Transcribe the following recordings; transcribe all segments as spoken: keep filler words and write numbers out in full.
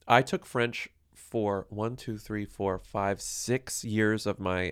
I took French for one, two, three, four, five, six years of my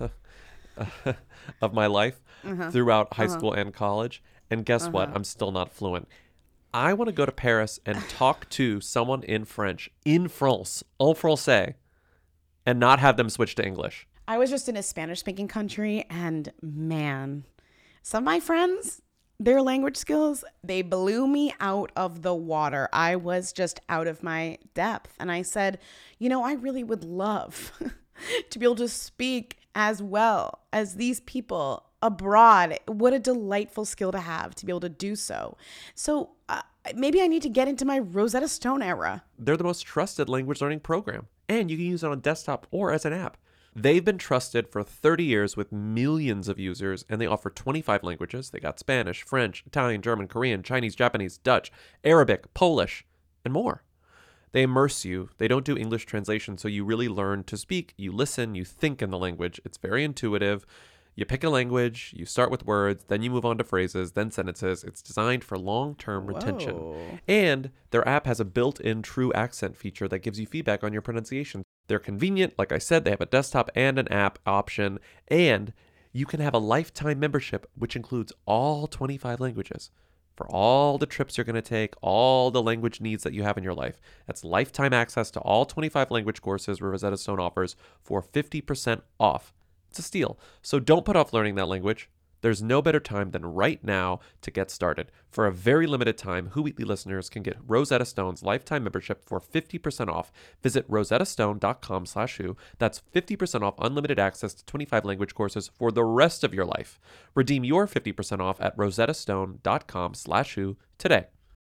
of my life Uh-huh. throughout high Uh-huh. school and college. And guess Uh-huh. what? I'm still not fluent. I want to go to Paris and talk to someone in French, in France, en français, and not have them switch to English. I was just in a Spanish-speaking country, and man, some of my friends, their language skills, they blew me out of the water. I was just out of my depth. And I said, you know, I really would love to be able to speak as well as these people abroad. What a delightful skill to have, to be able to do so. So uh, maybe I need to get into my Rosetta Stone era. They're the most trusted language learning program, and you can use it on desktop or as an app. They've been trusted for thirty years with millions of users, and they offer twenty-five languages. They got Spanish, French, Italian, German, Korean, Chinese, Japanese, Dutch, Arabic, Polish, and more. They immerse you. They don't do English translation, so you really learn to speak. You listen, you think in the language. It's very intuitive. You pick a language, you start with words, then you move on to phrases, then sentences. It's designed for long-term retention. Whoa. And their app has a built-in true accent feature that gives you feedback on your pronunciation. They're convenient. Like I said, they have a desktop and an app option, and you can have a lifetime membership, which includes all twenty-five languages for all the trips you're going to take, all the language needs that you have in your life. That's lifetime access to all twenty-five language courses Rosetta Stone offers for fifty percent off. It's a steal. So don't put off learning that language. There's no better time than right now to get started. For a very limited time, Who Weekly listeners can get Rosetta Stone's lifetime membership for fifty percent off. Visit rosettastone.com slash who. That's fifty percent off unlimited access to twenty-five language courses for the rest of your life. Redeem your fifty percent off at rosettastone.com slash who today.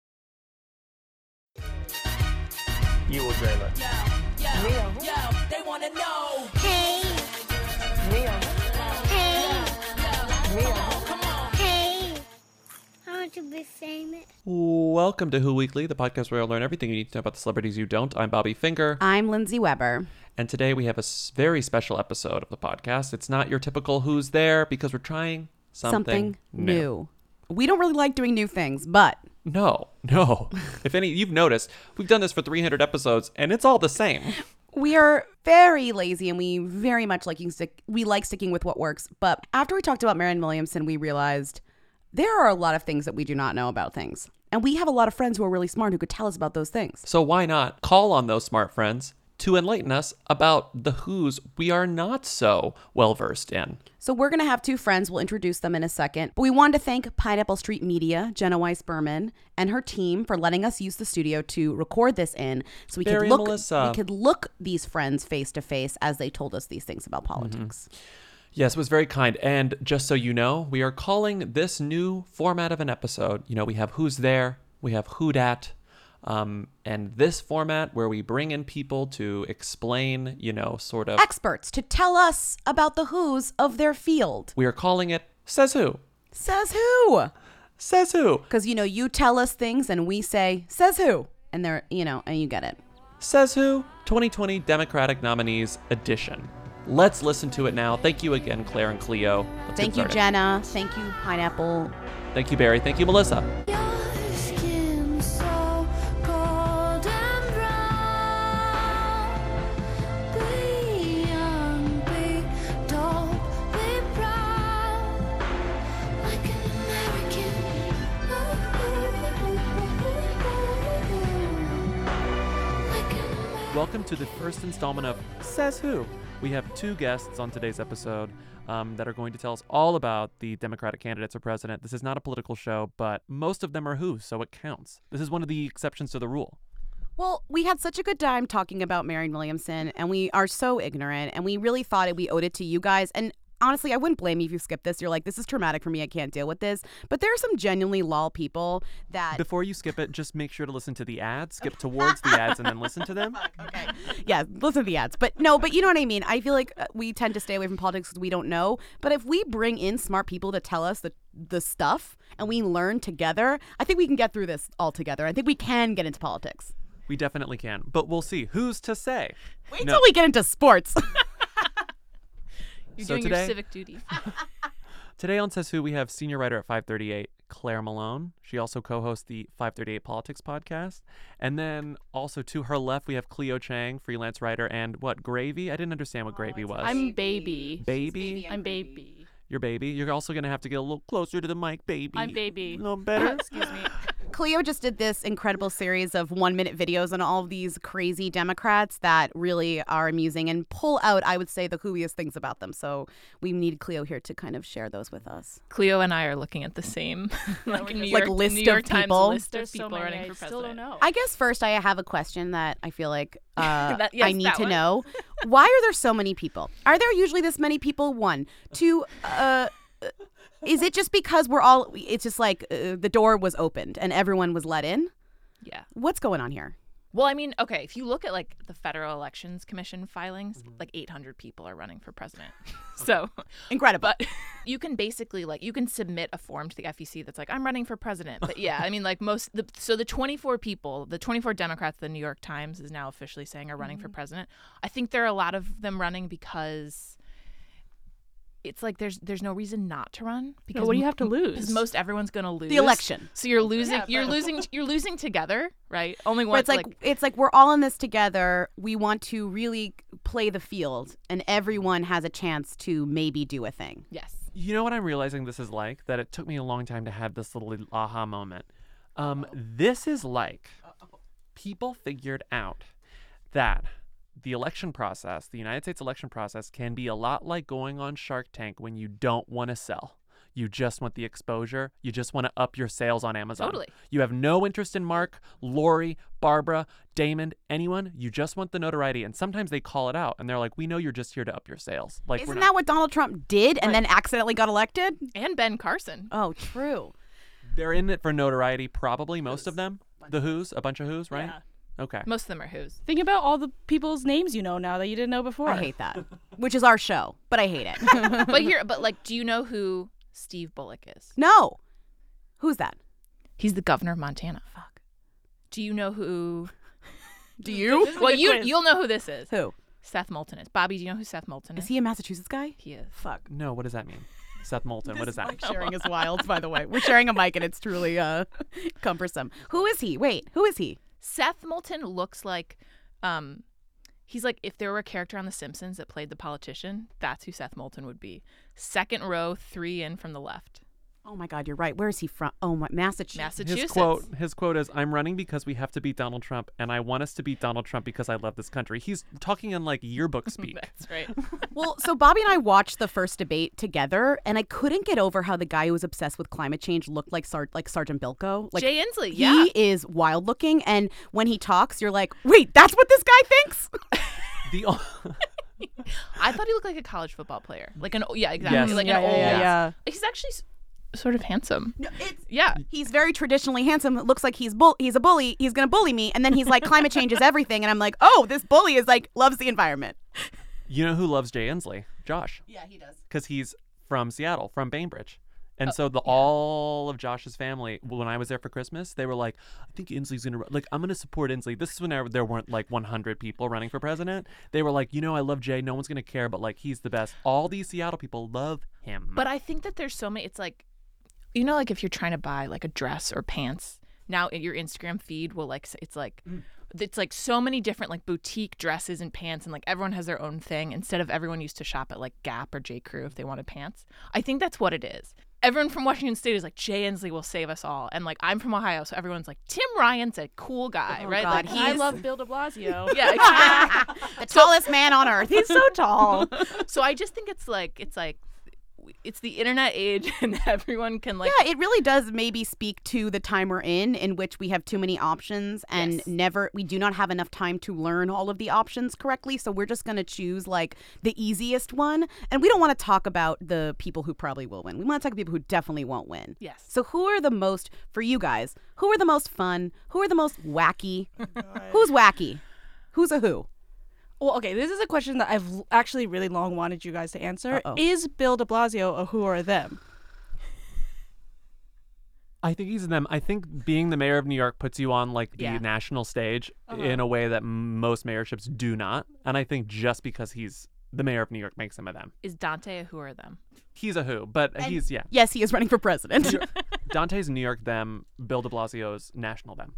You will dream it. Yo, yo, they wanna know. Hey, Mia. hey, Come on. hey. I want to be famous. Welcome to Who Weekly, the podcast where you'll learn everything you need to know about the celebrities you don't. I'm Bobby Finger. I'm Lindsay Weber. And today we have a s- very special episode of the podcast. It's not your typical Who's There because we're trying something, new. We don't really like doing new things, but No, no. If any, you've noticed, we've done this for three hundred episodes and it's all the same. we are very lazy and we very much like stick. We like sticking with what works. But after we talked about Marianne Williamson, we realized there are a lot of things that we do not know about things. And we have a lot of friends who are really smart who could tell us about those things. So why not call on those smart friends to enlighten us about the Who's we are not so well versed in. So we're going to have two friends. We'll introduce them in a second. But we wanted to thank Pineapple Street Media, Jenna Weiss Berman, and her team for letting us use the studio to record this in, so we Barry could and look Melissa. we could look these friends face to face as they told us these things about politics. Yes, it was very kind. And just so you know, we are calling this new format of an episode. You know, we have Who's There, we have Who Dat, um, and this format where we bring in people to explain, you know, sort of. Experts to tell us about the who's of their field. We are calling it Says Who. Says who? Says Who. Because, you know, you tell us things and we say, says who? And they're, you know, and you get it. Says Who twenty twenty Democratic Nominees Edition. Let's listen to it now. Thank you again, Claire and Cleo. Let's Thank get you, started. Jenna. Thank you, Pineapple. Thank you, Barry. Thank you, Melissa. Your skin so cold and brown. Be young, be dope, be proud. Like an American. Like an American. Welcome to the first installment of Says Who. We have two guests on today's episode um, that are going to tell us all about the Democratic candidates for president. This is not a political show, but most of them are Who, so it counts. This is one of the exceptions to the rule. Well, we had such a good time talking about Marianne Williamson, and we are so ignorant, and we really thought it, we owed it to you guys. And honestly, I wouldn't blame you if you skipped this. You're like, this is traumatic for me. I can't deal with this. But there are some genuinely lol people that... Before you skip it, just make sure to listen to the ads. Skip towards the ads and then listen to them. Okay. Yeah, listen to the ads. But no, but you know what I mean? I feel like uh, we tend to stay away from politics because we don't know. But if we bring in smart people to tell us the, the stuff and we learn together, I think we can get through this all together. I think we can get into politics. We definitely can, but we'll see. Who's to say? Wait No. till we get into sports. You're So doing today- your civic duty. Today on Says Who, we have senior writer at five thirty-eight, Claire Malone. She also co-hosts the five thirty-eight Politics podcast. And then also to her left, we have Cleo Chang, freelance writer, and what, Gravy? I didn't understand what Gravy was. I'm baby. Baby? I'm baby. Your baby. You're also going to have to get a little closer to the mic, baby. I'm baby. A little better. Excuse me. Cleo just did this incredible series of one minute videos on all of these crazy Democrats that really are amusing and pull out, I would say, the whoiest things about them. So we need Cleo here to kind of share those with us. Cleo and I are looking at the same like New Like York, list New York of Times people? list There's of people so many, running I for still president. don't know. I guess first I have a question that I feel like uh, That- yes, I need that to one. know. Why are there so many people? Are there usually this many people? One. Two, uh, is it just because we're all, it's just like uh, the door was opened and everyone was let in? Yeah. What's going on here? Well, I mean, okay, if you look at like the Federal Elections Commission filings, like eight hundred people are running for president. So Incredible. But you can basically like you can submit a form to the F E C that's like I'm running for president. But yeah, I mean like most the, so the twenty-four people, the twenty-four Democrats the New York Times is now officially saying are running for president. I think there are a lot of them running because it's like there's there's no reason not to run because what do you have to Because lose? most everyone's going to lose The election. So you're losing you're losing you're losing together, right? Only one Where it's like, it's like we're all in this together. We want to really play the field, and everyone has a chance to maybe do a thing. yes. You know what I'm realizing this is like? That it took me a long time to have this little aha moment. Um, this is like people figured out that the election process, the United States election process, can be a lot like going on Shark Tank when you don't want to sell. You just want the exposure. You just want to up your sales on Amazon. Totally. You have no interest in Mark, Lori, Barbara, Damon, anyone. You just want the notoriety. And sometimes they call it out and they're like, we know you're just here to up your sales. Like, we're Isn't not- that what Donald Trump did and then accidentally got elected? And Ben Carson. Oh, true. They're in it for notoriety, probably, most of them. The Who's, a bunch of Who's, right? Yeah. Okay. Most of them are who's. Think about all the people's names you know now that you didn't know before. I hate that. Which is our show, but I hate it. But here, but like, do you know who Steve Bullock is? No. Who's that? He's the governor of Montana. Fuck. Do you know who? Do you? Well, good you quiz. you'll know who this is. Who? Seth Moulton is. Bobby, do you know who Seth Moulton is? Is he a Massachusetts guy? He is. Fuck. No, what does that mean? Seth Moulton, what is that? Sharing is wild, by the way. We're sharing a mic and it's truly uh, cumbersome. Who is he? Wait, who is he? Seth Moulton looks like, um, he's like if there were a character on The Simpsons that played the politician, that's who Seth Moulton would be. Second row, three in from the left. Oh my God, you're right. Where is he from? Oh my, Massachusetts. Massachusetts. His quote, his quote is, I'm running because we have to beat Donald Trump, and I want us to beat Donald Trump because I love this country. He's talking in like yearbook speak. That's right. Well, so Bobby and I watched the first debate together, and I couldn't get over how the guy who was obsessed with climate change looked like Sar- like Sergeant Bilko. Like, Jay Inslee, he yeah. is wild looking, and when he talks, you're like, wait, that's what this guy thinks? The I thought he looked like a college football player. Like an yeah, exactly. Yes. Like yeah, an yeah, old. yeah, yeah. He's actually s- sort of handsome. It's, Yeah. he's very traditionally handsome. It looks like he's bull- he's a bully. He's gonna bully me, and then he's like, climate change is everything, and I'm like, oh, this bully is like loves the environment. You know who loves Jay Inslee? Josh. Yeah, he does. Because he's from Seattle, from Bainbridge. Oh, And so the all of Josh's family, when I was there for Christmas, they were like, I think Inslee's going to, like, I'm going to support Inslee. This is when there, there weren't like one hundred people running for president. They were like, you know, I love Jay. No one's going to care, but like, he's the best. All these Seattle people love him. But I think that there's so many. It's like, you know, like if you're trying to buy like a dress or pants, now in your Instagram feed will like, s- it's like, it's like so many different like boutique dresses and pants, and like everyone has their own thing instead of everyone used to shop at like Gap or J. Crew if they wanted pants. I think that's what it is. Everyone from Washington State is like, Jay Inslee will save us all. And like, I'm from Ohio, so everyone's like, Tim Ryan's a cool guy, Oh, right? God, Like, he I is- love Bill de Blasio. yeah, exactly. The tallest man on earth. He's so tall. So I just think it's like, it's like, it's the internet age and everyone can like, Yeah, it really does maybe speak to the time we're in, in which we have too many options and Yes. never, we do not have enough time to learn all of the options correctly. So we're just going to choose like the easiest one. And we don't want to talk about the people who probably will win. We want to talk about people who definitely won't win. Yes. So who are the most, for you guys, who are the most fun? Who are the most wacky? Who's wacky? Who's a who? Well, okay, this is a question that I've l- actually really long wanted you guys to answer. Uh-oh. Is Bill de Blasio a who or a them? I think he's them. I think being the mayor of New York puts you on like the Yeah. national stage Uh-huh. in a way that m- most mayorships do not. And I think just because he's the mayor of New York makes him a them. is Dante a who or them? He's a who, but he's, yeah. Yes, he is running for president. Dante's New York them, Bill de Blasio's national them.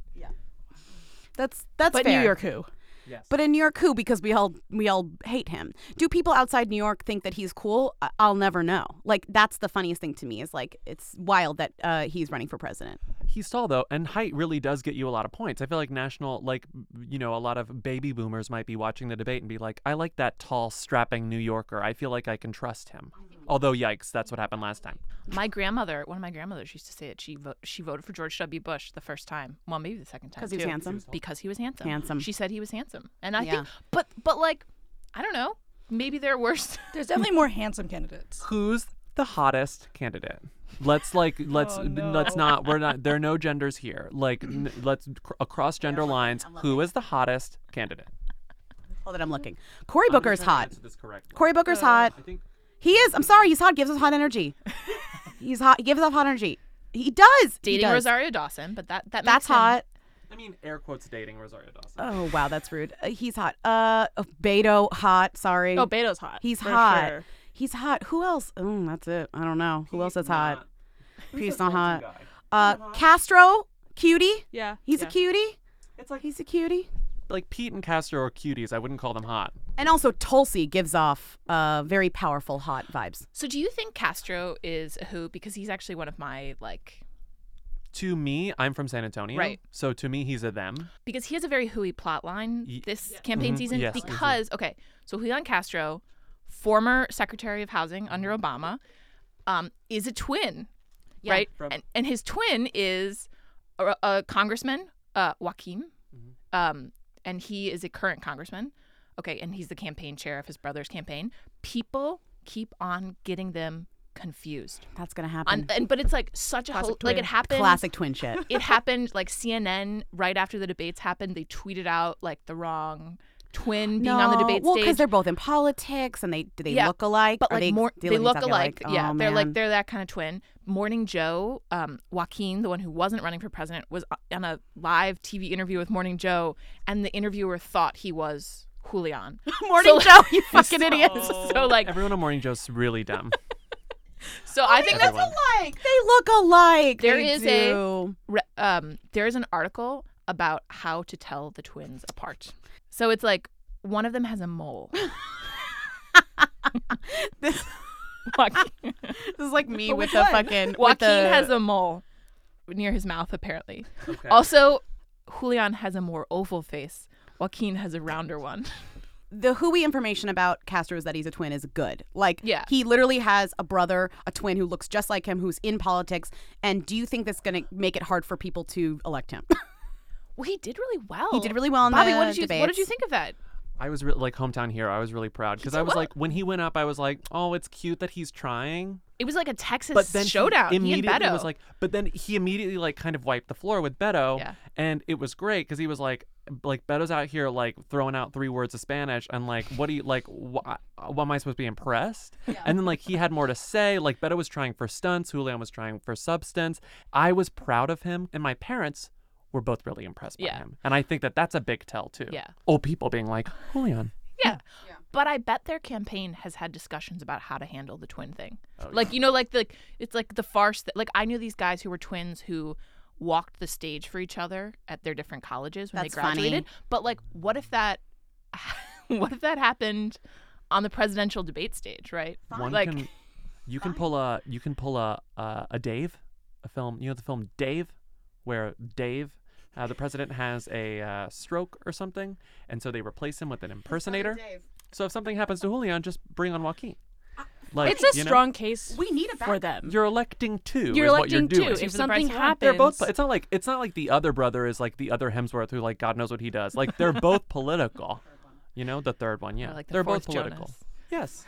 That's that's But fair. New York who? Yes. But in New York, who? Because we all we all hate him. Do people outside New York think that he's cool? I- I'll never know. Like that's the funniest thing to me is like it's wild that uh, he's running for president. He's tall though, and height really does get you a lot of points. I feel like national, like you know, a lot of baby boomers might be watching the debate and be like, "I like that tall, strapping New Yorker. I feel like I can trust him." Although, yikes, that's what happened last time. My grandmother, one of my grandmothers used to say that she vo- she voted for George W. Bush the first time. Well, maybe the second time. 'Cause he was too. handsome? Because he was handsome. Handsome. She said he was handsome, and I Yeah. think, but but like, I don't know. Maybe they're worse. There's definitely more handsome candidates. Who's the hottest candidate? Let's like let's Oh, no. let's not we're not there are no genders here. Like n- let's cr- across gender lines. Who is the hottest candidate? Hold it, I'm looking. Cory Booker's hot. This correctly. Cory Booker's hot. I think He is. I'm sorry. He's hot. Gives us hot energy. He's hot. He gives off hot energy. He does. he Dating does. Rosario Dawson, but that that That's makes him- hot. I mean air quotes dating Rosario Dawson. Oh wow, that's rude. Uh, he's hot. Uh, oh, Beto hot. Sorry. Oh, Beto's hot. He's for hot. sure. He's hot. Who else? Mm, that's it. I don't know. Who else is hot? Not- Pete's the not go-to hot. guy? Uh, Castro, cutie. Yeah. He's yeah. a cutie. It's like He's a cutie. like Pete and Castro are cuties. I wouldn't call them hot. And also Tulsi gives off uh very powerful hot vibes. So do you think Castro is a who? Because he's actually one of my like To me, I'm from San Antonio. Right. So to me, he's a them. because he has a very hooey plot line Ye- this campaign Mhm. season. Yes, easy. Because okay, so Julian Castro, former Secretary of Housing under Obama, um, is a twin, Yeah. right? From- And and his twin is a, a congressman, uh, Joaquin, Mm-hmm. um, and he is a current congressman. Okay, and he's the campaign chair of his brother's campaign. People keep on getting them confused. That's gonna On, happen. and but it's like such a Classic hol- like twin. it happened. Classic twin shit. It happened like C N N right after the debates happened. They tweeted out like the wrong twin being on the debate well, stage. because they're both in politics, and they do they Yeah, look alike? but Are like they more, they dealing look exactly alike. Yeah, Oh, they're like man. they're that kind of twin. Morning Joe, um, Joaquin, the one who wasn't running for president, was on a live T V interview with Morning Joe, and the interviewer thought he was Julian. Morning So- Joe, you fucking idiot. So like, Everyone on Morning Joe's really dumb. so I think that's Everyone. Alike. They look alike. There They is a- do. re- um, there is an article about how to tell the twins apart. So it's like one of them has a mole. This, Joaquin, this is like me But with which the one? fucking. with Joaquin the, has a mole near his mouth, apparently. Okay. Also, Julian has a more oval face. Joaquin has a rounder one. the hooey information about Castro is that he's a twin is good. Like, Yeah. he literally has a brother, a twin who looks just like him, who's in politics. And do you think that's going to make it hard for people to elect him? Well, he did really well. He did really well in Bobby, the what did you what did you debates. think of that? I was re- like hometown hero. I was really proud because I was like, when he went up, I was like, oh, it's cute that he's trying. It was like a Texas But then showdown. he He and immediately Beto. was like, but then he immediately like kind of wiped the floor with Beto, Yeah. and it was great because he was like, like Beto's out here like throwing out three words of Spanish, and like, what do you like? Wh- what am I supposed to be impressed? And then like he had more to say. Like Beto was trying for stunts, Julian was trying for substance. I was proud of him, and my parents were both really impressed by Yeah. him, and I think that that's a big tell too. Yeah. Old people being like, Julian. yeah. But I bet their campaign has had discussions about how to handle the twin thing. Oh, like, you know, like the it's like the farce that like I knew these guys who were twins who walked the stage for each other at their different colleges when That's they funny. graduated. But like what if that what if that happened on the presidential debate stage, right? One like can, you can pull a you can pull a uh, a Dave, a film. You know the film Dave, where Dave, uh, the president has a uh, stroke or something, and so they replace him with an impersonator. So if something happens to Julian, just bring on Joaquin. Like It's a you know, strong case We need a for them. You're electing two. You're is electing what you're two. doing. Two If for the price something of one. happens, They're both. It's not like it's not like the other brother is like the other Hemsworth who like God knows what he does. Like they're both political. You know the third one, yeah. Or like the they're both fourth political. Jonas. Yes.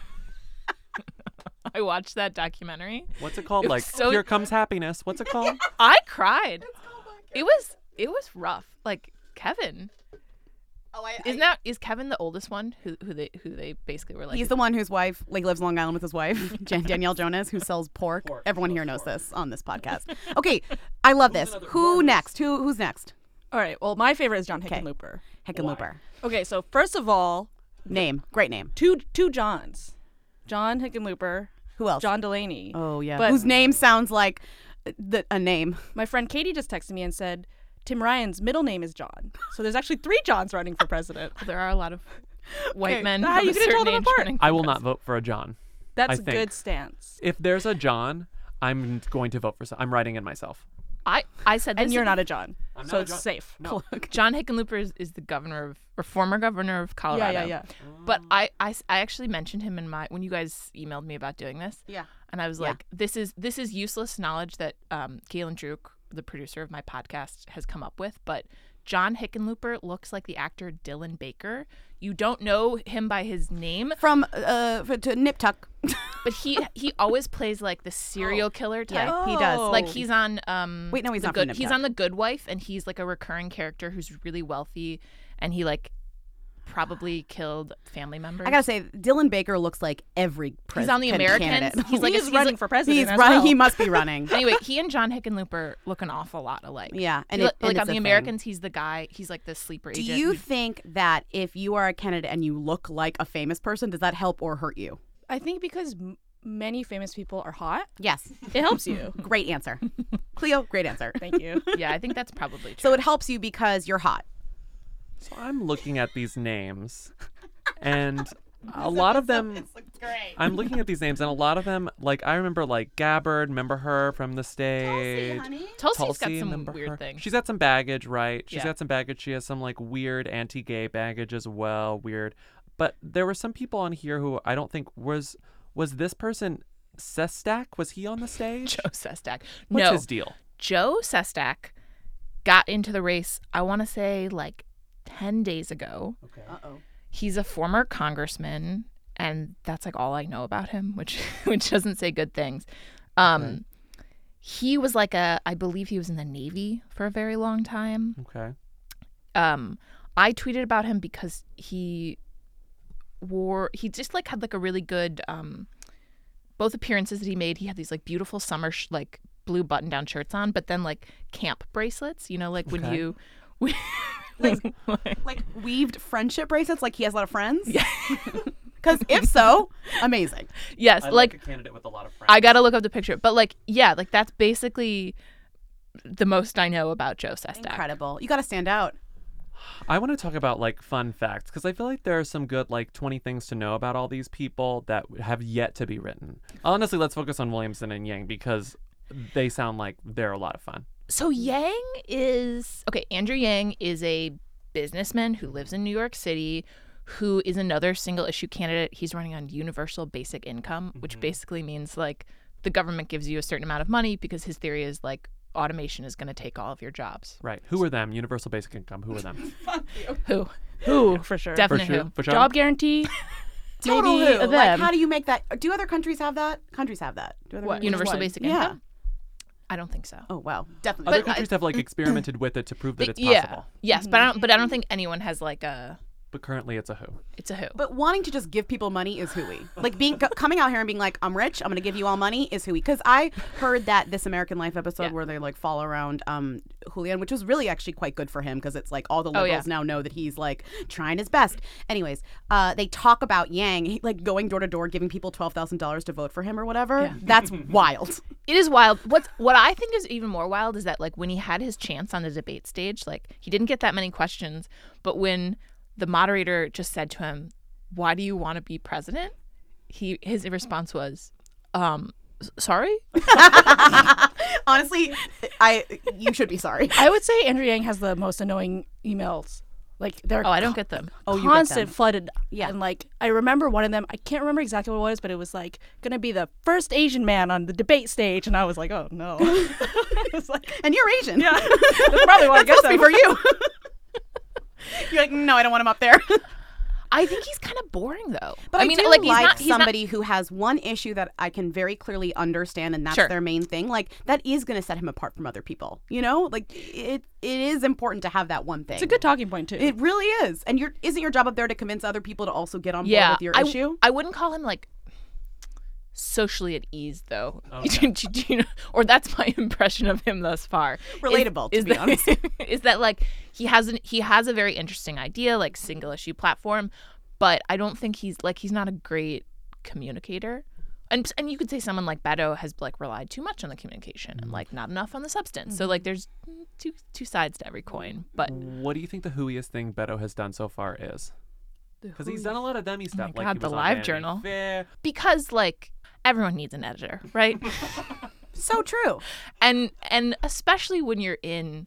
I watched that documentary. What's it called? It Like was so- Here Comes Happiness. What's it called? I cried. It was it was rough. Like Kevin. Oh, I, Isn't that is Kevin the oldest one who who they who they basically were like He's the one whose wife like lives Long Island with his wife, Jan- Danielle Jonas, who sells pork. Pork. Everyone here knows this on this podcast. Okay, I love this. Who next? Who who's next? All right. Well, my favorite is John Hickenlooper. Hickenlooper. Okay, so first of all, Name, great name. two two Johns, John Hickenlooper, Who else? John Delaney. Oh yeah. But- Whose name sounds like the, a name. My friend Katie just texted me and said Tim Ryan's middle name is John. So there's actually three Johns running for president. There are a lot of white Okay. men. Ah, of you a couldn't tell certain them age apart. running for I will not president. vote for a John. That's I a think. good stance. If there's a John, I'm going to vote for. some- I'm writing in myself. I, I said this And you're is- not a John. I'm so not a it's John. safe. No. John Hickenlooper is, is the governor of, or former governor of Colorado. Yeah, yeah, yeah. But I, I, s- I actually mentioned him in my, when you guys emailed me about doing this. Yeah. And I was Yeah. like, this is this is useless knowledge that um, Galen Druk, the producer of my podcast, has come up with. But John Hickenlooper looks like the actor Dylan Baker. You don't know him by his name, From uh for, to Nip Tuck. but he he always plays like the serial killer type. Yeah, he does. Like he's on um Wait, no, he's the not from good Nip he's Tuck. on The Good Wife, and he's like a recurring character who's really wealthy, and he like probably killed family members. I gotta say, Dylan Baker looks like every pres- He's on the can- Americans. candidate. He's like He's a, he's running like- for president. He's as running. well. He must be running. Anyway, he and John Hickenlooper look an awful lot alike. Yeah, and He it- li- and like it's on a The thing. Americans, he's the guy. He's like the sleeper Do agent. you who- think that if you are a candidate and you look like a famous person, does that help or hurt you? I think because m- many famous people are hot, Yes. it helps you. Great answer. Cleo, great answer. Thank you. yeah, I think that's probably true. So it helps you because you're hot. So I'm looking at these names, and a lot of them. I'm looking at these names, and a lot of them, like I remember, like Gabbard. Remember her from the stage. Tulsi's Tulsi, got some remember weird her? things. She's got some baggage, right? She's Yeah. got some baggage. She has some like weird anti-gay baggage as well. Weird, but there were some people on here who I don't think was was this person Sestak. Was he on the stage? Joe Sestak. What's no, his deal? Joe Sestak got into the race, I want to say like ten days ago. Okay. Uh-oh. He's a former congressman, and that's like all I know about him, which which doesn't say good things. Um, Okay. He was like a, I believe he was in the Navy for a very long time. Okay. Um, I tweeted about him because he wore, he just like had like a really good, um, both appearances that he made. He had these like beautiful summer sh- like blue button down shirts on, but then like camp bracelets, you know, like when Okay. you, Like, like, like weaved friendship bracelets, like he has a lot of friends? Yeah. Because if so, amazing. yes, I like like a candidate with a lot of friends. I gotta look up the picture, but like yeah, like that's basically the most I know about Joe Sestak. Incredible. You got to stand out. I want to talk about like fun facts because I feel like there are some good like twenty things to know about all these people that have yet to be written. Honestly, let's focus on Williamson and Yang because they sound like they're a lot of fun. So Yang is okay. Andrew Yang is a businessman who lives in New York City, who is another single issue candidate. He's running on universal basic income, which basically means like the government gives you a certain amount of money because his theory is like automation is going to take all of your jobs. Right. Who are them? Universal basic income. Who are them? Who? Who for sure? Definite For sure. who? For sure. Job guarantee. Total Maybe who? them. Like, how do you make that? Do other countries have that? Countries have that. Do other What? countries- Universal What? basic Yeah. income? I don't think so. Oh, wow. Definitely. Other But I- countries have like experimented with it to prove that it's yeah. possible. Yes, but I don't. But I don't think anyone has like a. But currently, it's a who. It's a who. But wanting to just give people money is hooey. Like being co- coming out here and being like, I'm rich, I'm gonna give you all money is hooey. Because I heard that This American Life episode Yeah. where they like follow around um, Julian, which was really actually quite good for him because it's like all the Oh, liberals yeah. now know that he's like trying his best. Anyways, uh, they talk about Yang he, like going door to door giving people twelve thousand dollars to vote for him or whatever. Yeah. That's wild. It is wild. What's what I think is even more wild is that like when he had his chance on the debate stage, like he didn't get that many questions, but when the moderator just said to him, "Why do you want to be president?" He his response was, um, s- "Sorry." Honestly, I you should be sorry. I would say Andrew Yang has the most annoying emails. Like they're Oh, I don't get them. Oh, you get constant them. flooded. Yeah. And like I remember one of them. I can't remember exactly what it was, but it was like gonna be the first Asian man on the debate stage, and I was like, oh no. It's like, And you're Asian. yeah, that's probably why I That's get supposed to be them. for you. You're like, no, I don't want him up there. I think he's kind of boring though. But I, mean, do like like, he's not he's not- somebody who has one issue that I can very clearly understand, and that's Sure. their main thing. Like that is going to set him apart from other people. You know, like it. It is important to have that one thing. It's a good talking point too. It really is, and you're isn't your job up there to convince other people to also get on board yeah, with your I, issue? I wouldn't call him like socially at ease though. Oh, Do you know- or that's my impression of him thus far. Is- Relatable, to is be that, honest. is that like he has an he has a very interesting idea, like single issue platform, but I don't think he's like he's not a great communicator. And and you could say someone like Beto has like relied too much on the communication and like not enough on the substance. So like there's two two sides to every coin. But What do you think the hooiest thing Beto has done so far is? Because he's done a lot of dummy stuff. my like God, he the was on live Vanity journal. Fair. because like everyone needs an editor, right? So true. and and especially when you're in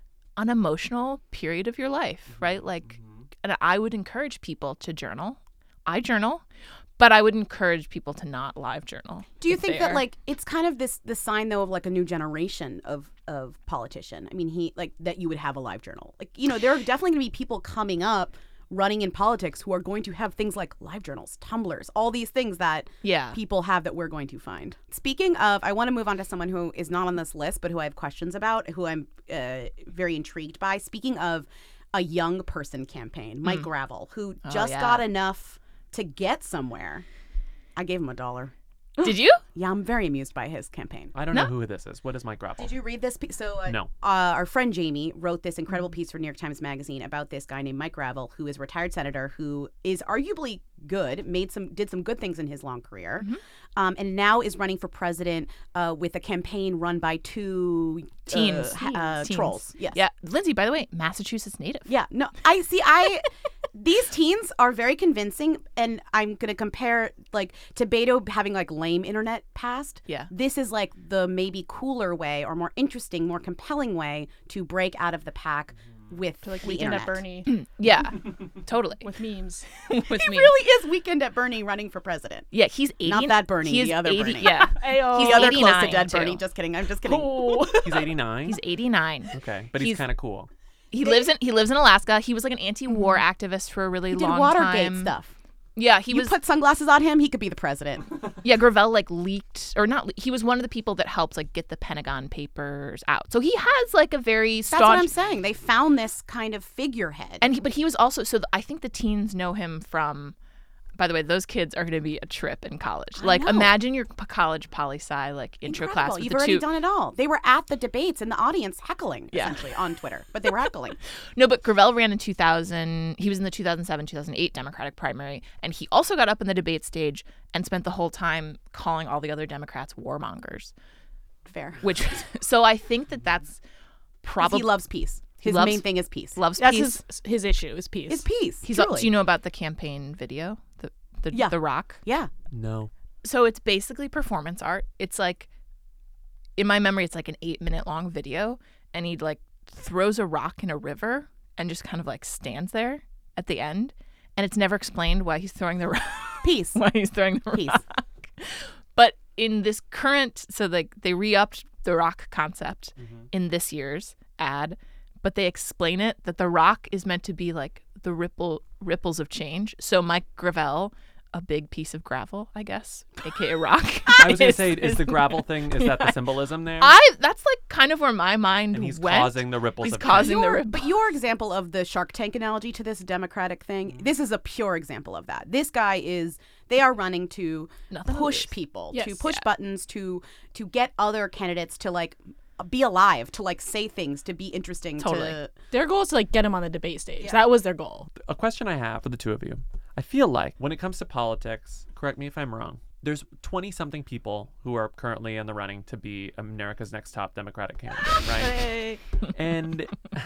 an emotional period of your life, right? Like, and I would encourage people to journal. I journal, but I would encourage people to not live journal. Do you if think they that are- like it's kind of this the sign though of like a new generation of of politician? I mean, he like that you would have a live journal. Like, you know, there are definitely going to be people coming up running in politics who are going to have things like live journals, Tumblrs, all these things that Yeah. people have that we're going to find. Speaking of, I want to move on to someone who is not on this list, but who I have questions about, who I'm uh, very intrigued by. Speaking of a young person campaign, Mike Gravel, who just yeah. got enough to get somewhere. I gave him a dollar. Did you? Yeah, I'm very amused by his campaign. I don't know who this is. What is Mike Gravel? Did you read this piece? So, uh, No. uh, our friend Jamie wrote this incredible piece for New York Times Magazine about this guy named Mike Gravel, who is a retired senator who is arguably good, made some, did some good things in his long career, um, and now is running for president uh, with a campaign run by two uh, Teens. ha- uh, Teens. trolls. Yes. Yeah. Lindsay, by the way, Massachusetts native. Yeah, no, I see. I these teens are very convincing, and I'm gonna compare like to Beto having like lame internet past. Yeah. This is like the maybe cooler way or more interesting, more compelling way to break out of the pack with Like the Weekend internet. at Bernie Yeah. Totally. with memes. With It me. really is Weekend at Bernie running for president. Yeah, he's eighty. Not that Bernie, He is the other eighty, Bernie. Yeah. Ayo. He's The other close to eighty-nine, dead too. Bernie. Just kidding. I'm just kidding. He's eighty-nine. He's eighty-nine. Okay, but he's, he's- kind of cool. He lives in he lives in Alaska. He was like an anti-war activist for a really He did long Watergate time. stuff. Yeah, he you was. put sunglasses on him, he could be the president. Yeah, Gravel like leaked or not. le- He was one of the people that helped like get the Pentagon Papers out. So he has like a very That's what I'm staunch. saying. They found this kind of figurehead. And he, but he was also so. The, I think the teens know him from. By the way, those kids are going to be a trip in college. Like, know. imagine your p- college poli sci like intro Incredible. class with You've the already two. done it all. They were at the debates in the audience heckling, Yeah. essentially, on Twitter. But they were heckling. No, but Gravel ran in two thousand. He was in the two thousand seven, two thousand eight Democratic primary, and he also got up in the debate stage and spent the whole time calling all the other Democrats warmongers. Fair. Which, so I think that that's 'Cause probably he loves peace. His loves- main thing is peace. loves That's peace. his his issue. Is peace. Is peace. He's. truly. Do you know about the campaign video, the the Yeah. the Rock? Yeah. No. So it's basically performance art. It's like, in my memory, it's like an eight minute long video, and he like throws a rock in a river and just kind of like stands there at the end, and it's never explained why he's throwing the rock. Peace. why he's throwing the Peace. rock. But in this current, so like they re-upped the rock concept in this year's ad, but they explain it that the rock is meant to be like the ripple ripples of change. So Mike Gravel, a big piece of gravel, I guess, aka rock. I was gonna is- say, is the gravel thing? Is that the symbolism there? I that's like kind of where my mind and he's went. causing the ripples He's of causing the Your- ripple. but your example of the Shark Tank analogy to this Democratic thing, Mm-hmm. this is a pure example of that. This guy is, they are running to Nothing to push lose. people, Yes. to push Yeah. buttons, to to get other candidates to like be alive, to like say things, to be interesting. Totally. To, Their goal is to like get him on the debate stage. That was their goal. A question I have for the two of you. I feel like when it comes to politics, correct me if I'm wrong, there's twenty something people who are currently in the running to be America's next top Democratic candidate, right? And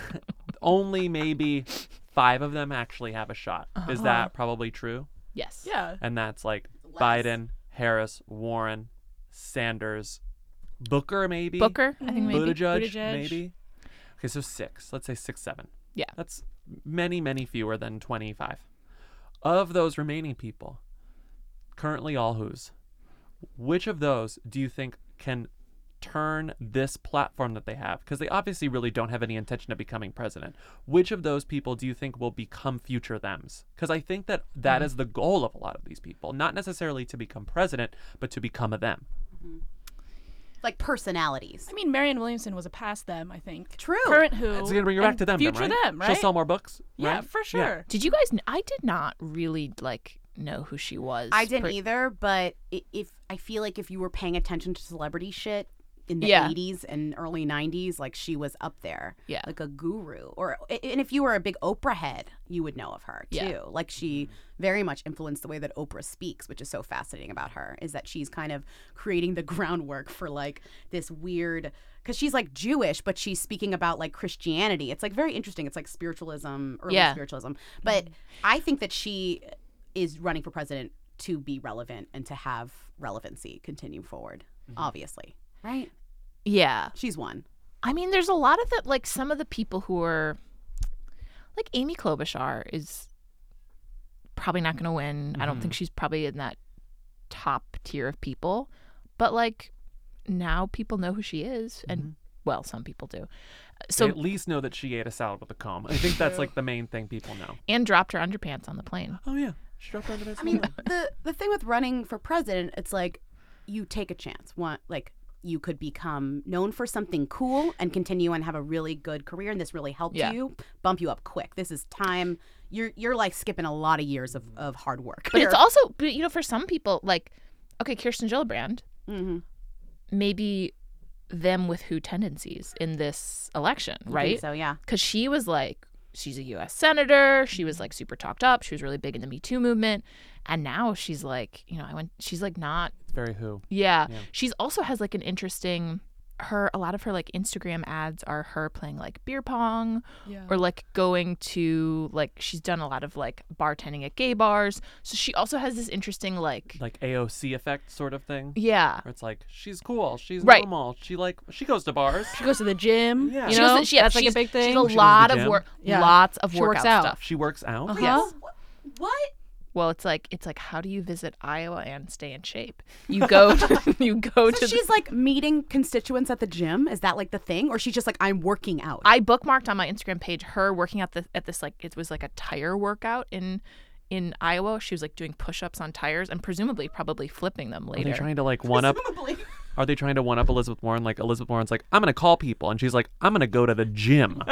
only maybe five of them actually have a shot. Is that probably true? Yes. Yeah. And that's like Biden, Harris, Warren, Sanders, Booker, maybe? Booker, I think maybe. Buttigieg, Buttigieg. maybe? Okay, so six. Let's say six, seven. Yeah. That's many, many fewer than twenty-five. Of those remaining people, currently all who's, which of those do you think can turn this platform that they have? Because they obviously really don't have any intention of becoming president. Which of those people do you think will become future thems? Because I think that that is the goal of a lot of these people, not necessarily to become president, but to become a them. like personalities. I mean, Marianne Williamson was a past them, I think. True. Current who. It's gonna bring her back and to them, then, Future right? them, right? She'll sell more books. Yeah, right? for sure. Did you guys? Kn- I did not really like know who she was. I didn't per- either, but i- if I feel like if you were paying attention to celebrity shit in the Yeah. eighties and early nineties, like she was up there. Yeah. Like a guru. Or and if you were a big Oprah head, you would know of her too. Yeah. Like she very much influenced the way that Oprah speaks, which is so fascinating about her, is that she's kind of creating the groundwork for like this weird, because she's like Jewish, but she's speaking about like Christianity. It's like very interesting. It's like spiritualism, early Yeah. spiritualism. But I think that she is running for president to be relevant and to have relevancy continue forward, obviously. Right? Yeah. She's one. I mean, there's a lot of the like some of the people who are like Amy Klobuchar is probably not going to win. I don't think she's probably in that top tier of people, but like now people know who she is, and well, some people do. So So at least know that she ate a salad with a comb. I think that's like the main thing people know. and dropped her underpants on the plane. Oh yeah, she dropped under I mean, the the thing with running for president, it's like you take a chance. One, like you could become known for something cool and continue and have a really good career, and this really helped Yeah. you bump you up quick. This is time. You're you're like skipping a lot of years of, of hard work. But it's also, but you know, for some people, like, okay, Kirsten Gillibrand, mm-hmm. maybe them with who tendencies in this election, right? So yeah, Because she was like, she's a U S senator. She was like super talked up. She was really big in the Me Too movement. And now she's like, you know, I went, she's like not, It's very who. yeah. Yeah. She's also has like an interesting, her, a lot of her like Instagram ads are her playing like beer pong Yeah. or like going to, like, she's done a lot of like bartending at gay bars. So she also has this interesting, like, Like A O C effect sort of thing. yeah. Where it's like she's cool, she's Right. normal, she like she goes to bars. She goes to the gym. Yeah. You She know, goes to- she- yeah, that's like a she's- big thing. She's Oh, a she goes to lot the of gym? work, Yeah. lots of She workout works out. stuff. She works out. Uh-huh. Yes. what? Well, it's like it's like how do you visit Iowa and stay in shape? You go to, you go So to. she's like meeting constituents at the gym. Is that like the thing, or she's just like I'm working out? I bookmarked on my Instagram page her working at the at this like it was like a tire workout in in Iowa. She was like doing push-ups on tires and presumably probably flipping them Are they later. trying to like one up? Are they trying to one up Elizabeth Warren? Like Elizabeth Warren's like, I'm gonna call people, and she's like, I'm gonna go to the gym.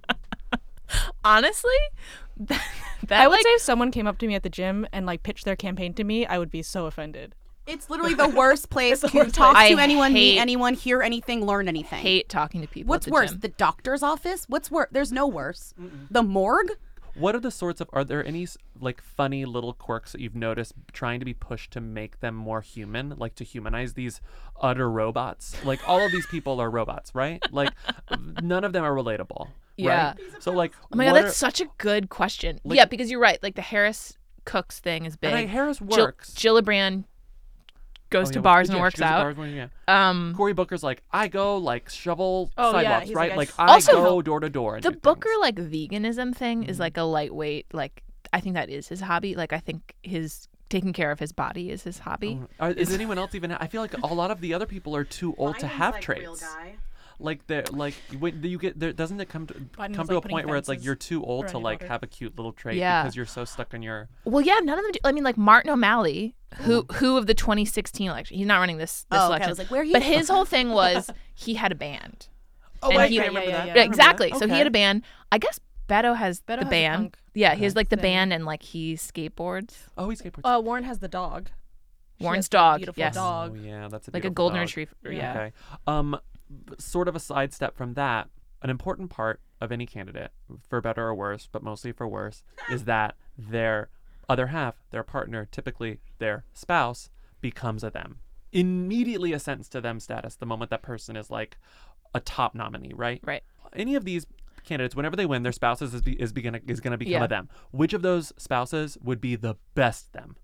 Honestly, that, that I would like, say if someone came up to me at the gym and like pitched their campaign to me, I would be so offended. It's literally the worst place the to worst talk place. to I anyone, meet hate- anyone, hear anything, learn anything. hate talking to people. What's at the worse, gym. the doctor's office? What's worse? There's no worse. The morgue? What are the sorts of? Are there any s- like funny little quirks that you've noticed trying to be pushed to make them more human, like to humanize these utter robots? Like all of these people are robots, right? Like none of them are relatable. Yeah. Right? So like, Oh my god, what that's are- such a good question. Like- yeah, because you're right. Like the Harris Cooks thing is big. and I, Harris Jill- works. Gillibrand goes Oh, to yeah, bars yeah, and she works goes to out. bars when- yeah. Um, Cory Booker's like, I go like shovel Oh, yeah, sidewalks, he's right? like, Like I I Also, go door to door. and the do Booker things. like veganism thing is like a lightweight. Like I think that is his hobby. Like I think his taking care of his body is his hobby. Are, is anyone else even? I feel like a lot of the other people are too old to have traits. Like they're like when you get there, doesn't it come to Biden's, come like, to a putting point where it's like fences you're too old to around your like daughter. have a cute little trait Yeah. because you're so stuck in your. Well, yeah, none of them. Do, I mean, like Martin O'Malley, who who of the twenty sixteen election, he's not running this this Oh, okay. I election. was like, where he But from? his whole thing was he had a band. Oh, And right, he- I remember yeah, that. yeah, I Yeah, remember exactly. that. So he Okay. had a band. I guess Beto has Beto the has a band. punk Yeah, he has like the thing. band and like he skateboards. Oh, he skateboards. Uh, Warren has the dog. She Warren's has the dog, Beautiful yes. dog. Oh yeah, that's a Like a beautiful golden dog. retriever. Yeah. Yeah. Okay. Um, b- sort of a sidestep from that. An important part of any candidate, for better or worse, but mostly for worse, is that their other half, their partner, typically their spouse, becomes a them. Immediately ascends to them status the moment that person is like a top nominee, right? Right. Any of these candidates, whenever they win, their spouses is, be, is, begin, is going to become Yeah. a them. Which of those spouses would be the best them?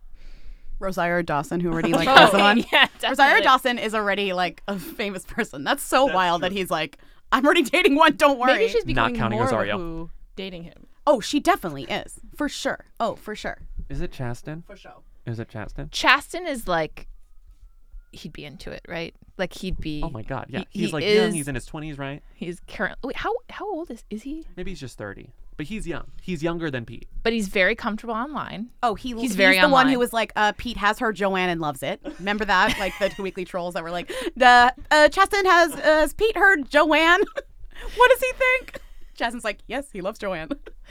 Rosario Dawson, who already like Oh, has one. yeah, Rosario definitely. Dawson is already like a famous person. That's so wild that he's like, I'm already dating one. Don't worry. Maybe she's Not becoming counting more Rosario. of a who dating him. Oh, she definitely is for sure. Oh, for sure. Is it Chasten? For sure. Is it Chasten? Chasten is like he'd be into it, right? Like he'd be. Oh my God, yeah. he- he's he like is, young. He's in his twenties, right? He's current. Wait, how how old is is he? Maybe he's just thirty, but he's young. He's younger than Pete. But he's very comfortable online. Oh, he, He's he's very the one online. who was like, uh, Pete has her Joanne and loves it. Remember that? Like the two weekly trolls that were like, the uh, Chasten has, uh, has Pete heard Joanne? What does he think? Chasten's like, yes, he loves Joanne.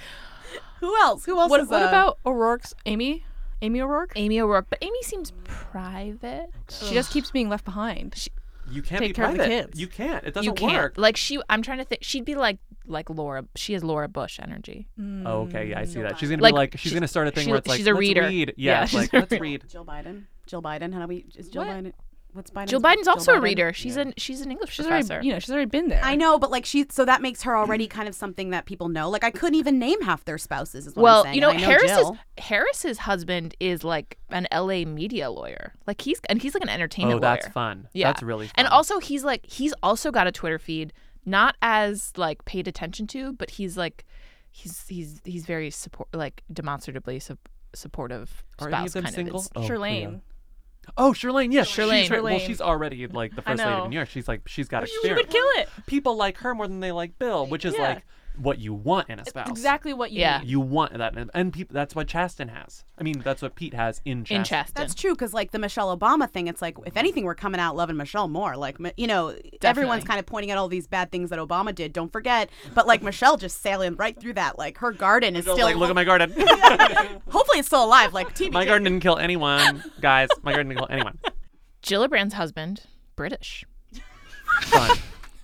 Who else? Who else What, is what uh, about O'Rourke's Amy? Amy O'Rourke? Amy O'Rourke, but Amy seems private. She just keeps being left behind. You can't Take be care of the private. kids. You can't. It doesn't You can't. work. Like she, I'm trying to think. She'd be like like Laura. She has Laura Bush energy. Oh, okay, yeah, I see that. She's gonna Like, be like, she's, she's- gonna start a thing she- where it's like, she's a let's reader. read. Yeah, Yeah, it's she's like a let's reader. read. Jill Biden. Jill Biden. How do we? Is Jill What? Biden? What's Biden? Jill Biden's also a Biden? reader. She's an she's an English She's professor. already, you know, she's already been there. I know, but like she, so that makes her already kind of something that people know. Like I couldn't even name half their spouses. Is what I'm Well, saying. you know, and I know Harris's Jill. Harris's husband is like an L A media lawyer. Like he's and he's like an entertainment Oh, that's lawyer. fun. Yeah, That's really fun. And also, he's like he's also got a Twitter feed, not as like paid attention to, but he's like he's he's he's very support like demonstratively su- supportive Are spouse any of them kind single? of. Oh, Charlane. yeah. Oh, Charlane, yes. Charlane. She's right. Well, Charlane. she's already like the first lady know. of New York. She's like, she's got She experience. would kill it. People like her more than they like Bill, which is Yeah. like what you want in a spouse. Exactly what you Yeah. need. You want that, and, and people. That's what Chasten has. I mean, that's what Pete has in Chasten. In Chasten. That's true because like the Michelle Obama thing, it's like if anything, we're coming out loving Michelle more. Like mi- you know, everyone's kind of pointing out all these bad things that Obama did. Don't forget, but like Michelle just sailing right through that. Like her garden is Just still. like, look at my garden. Hopefully, it's still alive. Like T B J. My garden didn't kill anyone, guys. My garden didn't kill anyone. Gillibrand's husband, British. Fun.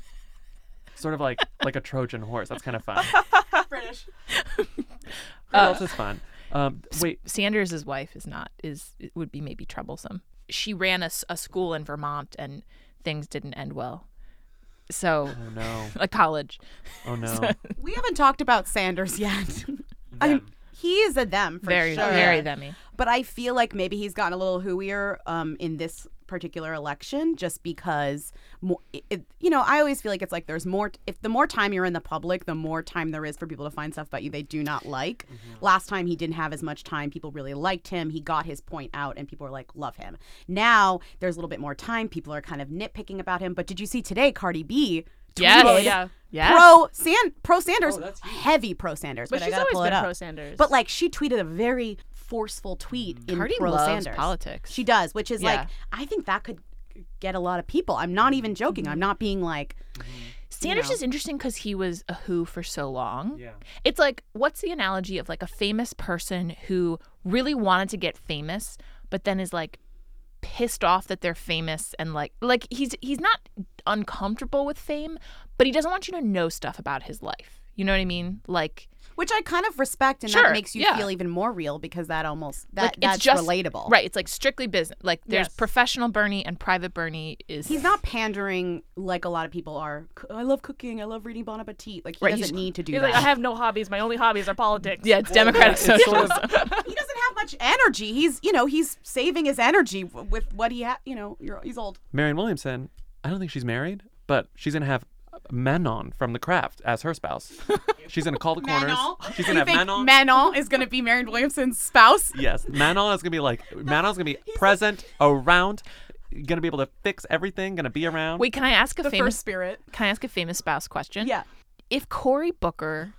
Sort of like like a Trojan horse. That's kind of fun. British. What else is fun? Um, wait. Sanders' wife is not is it would be maybe troublesome. She ran a, s- a school in Vermont and things didn't end well. So Oh no. a college. Oh no. We haven't talked about Sanders yet. I mean, he is a them for Very sure. very themmy. But I feel like maybe he's gotten a little hooier um, in this particular election just because, more, it, it- you know, I always feel like it's like there's more, if the more time you're in the public, the more time there is for people to find stuff about you they do not like. Last time he didn't have as much time. People really liked him. He got his point out and people were like, love him. Now there's a little bit more time. People are kind of nitpicking about him. But did you see today Cardi B Yes. tweeted Oh, yeah. Yes. pro, San, pro Sanders, Oh, that's huge. heavy pro Sanders. But But, I she's gotta always pull been it up. pro Sanders. But like she tweeted a very forceful tweet in Cardi pro loves Sanders. politics. She does, which is like Yeah. I think that could get a lot of people. I'm not even joking. I'm not being like Sanders know. is interesting because he was a who for so long. Yeah. It's like, what's the analogy of like a famous person who really wanted to get famous, but then is like pissed off that they're famous and like like he's he's not uncomfortable with fame, but he doesn't want you to know stuff about his life. You know what I mean? Like which I kind of respect and Sure, that makes you yeah. feel even more real because that almost that like that's it's just relatable. Right. It's like strictly business. Like there's Yes. professional Bernie and private Bernie is He's not pandering like a lot of people are. I love cooking. I love reading Bon Appetit. Like he Right, doesn't he's- need to do He's that. like, I have no hobbies. My only hobbies are politics. Yeah, it's democratic yeah, it's sort socialism. he doesn't have much energy. He's you know he's saving his energy w- with what he ha- you know you're, he's old. Marianne Williamson, I don't think she's married, but she's gonna have Manon from The Craft as her spouse. She's gonna call the corners. She's gonna you have think Manon. Manon is going to be Marianne Williamson's spouse? Yes, Manon is gonna be like Manon's gonna be present, around, gonna be able to fix everything, gonna be around. Wait, can I ask a The famous first spirit. Can I ask a famous spouse question? Yeah. If Cory Booker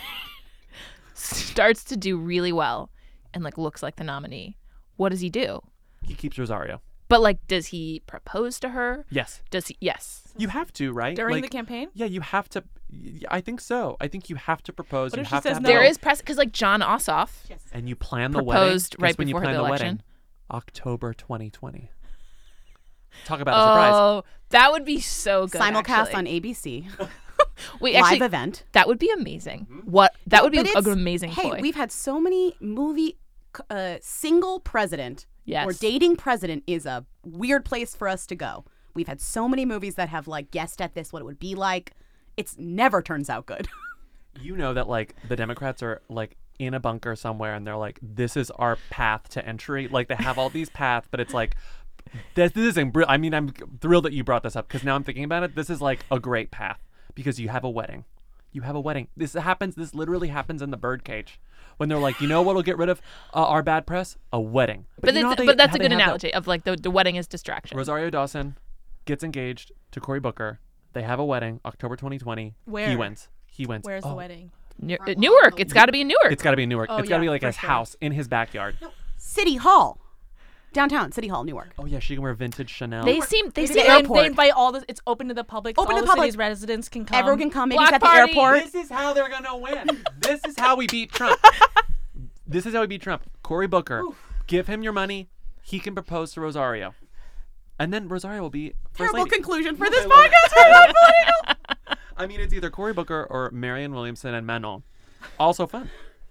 starts to do really well and like looks like the nominee, what does he do? He keeps Rosario. But like, does he propose to her? Yes, Does he? Yes. you have to, right? During Like, the campaign? Yeah, you have to. y- I think so. I think you have to propose. What you if she have says to have no? There the- is press because like John Ossoff. and you plan the proposed wedding. right Guess when you before plan the the election. wedding, October twenty twenty. Talk about a surprise. Oh, that would be so good. Simulcast actually. on A B C. Wait, Live actually, event. that would be amazing. What that would be But an it's- amazing Hey, ploy. we've had so many movie uh, single president Yes. or dating president is a weird place for us to go. We've had so many movies that have like guessed at this what it would be like. It's never turns out good. You know that like the Democrats are like in a bunker somewhere, and they're like, "This is our path to entry." Like they have all these paths, but it's like. This, this isn't. br- I mean, I'm thrilled that you brought this up because now I'm thinking about it. This is like a great path because you have a wedding. You have a wedding. This happens. This literally happens in the birdcage when they're like, you know what'll get rid of uh, our bad press? A wedding. but you know it's, how they- but that's how a they good have that- analogy of like the the wedding is distraction. Rosario Dawson gets engaged to Cory Booker. They have a wedding, October twenty twenty. He Where? wins. He wins. Where's Oh, the wedding? New- uh, Newark. It's got to be in Newark. It's got to be in Newark. Oh, it's got to yeah, be like for his sure. house in his backyard. City Hall. Downtown, City Hall, Newark. Oh yeah, she can wear vintage Chanel. They seem they Maybe seem the They, airport. they invite all the. It's open to the public. Open all to the the public. city's residents can come. Everyone can come. Maybe Block it's at the party. airport. This is how they're gonna win. This is how we beat Trump. This is how we beat Trump. Cory Booker, give him your money. He can propose to Rosario, And then Rosario will be first Terrible lady. conclusion for this podcast. We're not political. I mean, it's either Cory Booker or Marianne Williamson and Manon. Also fun.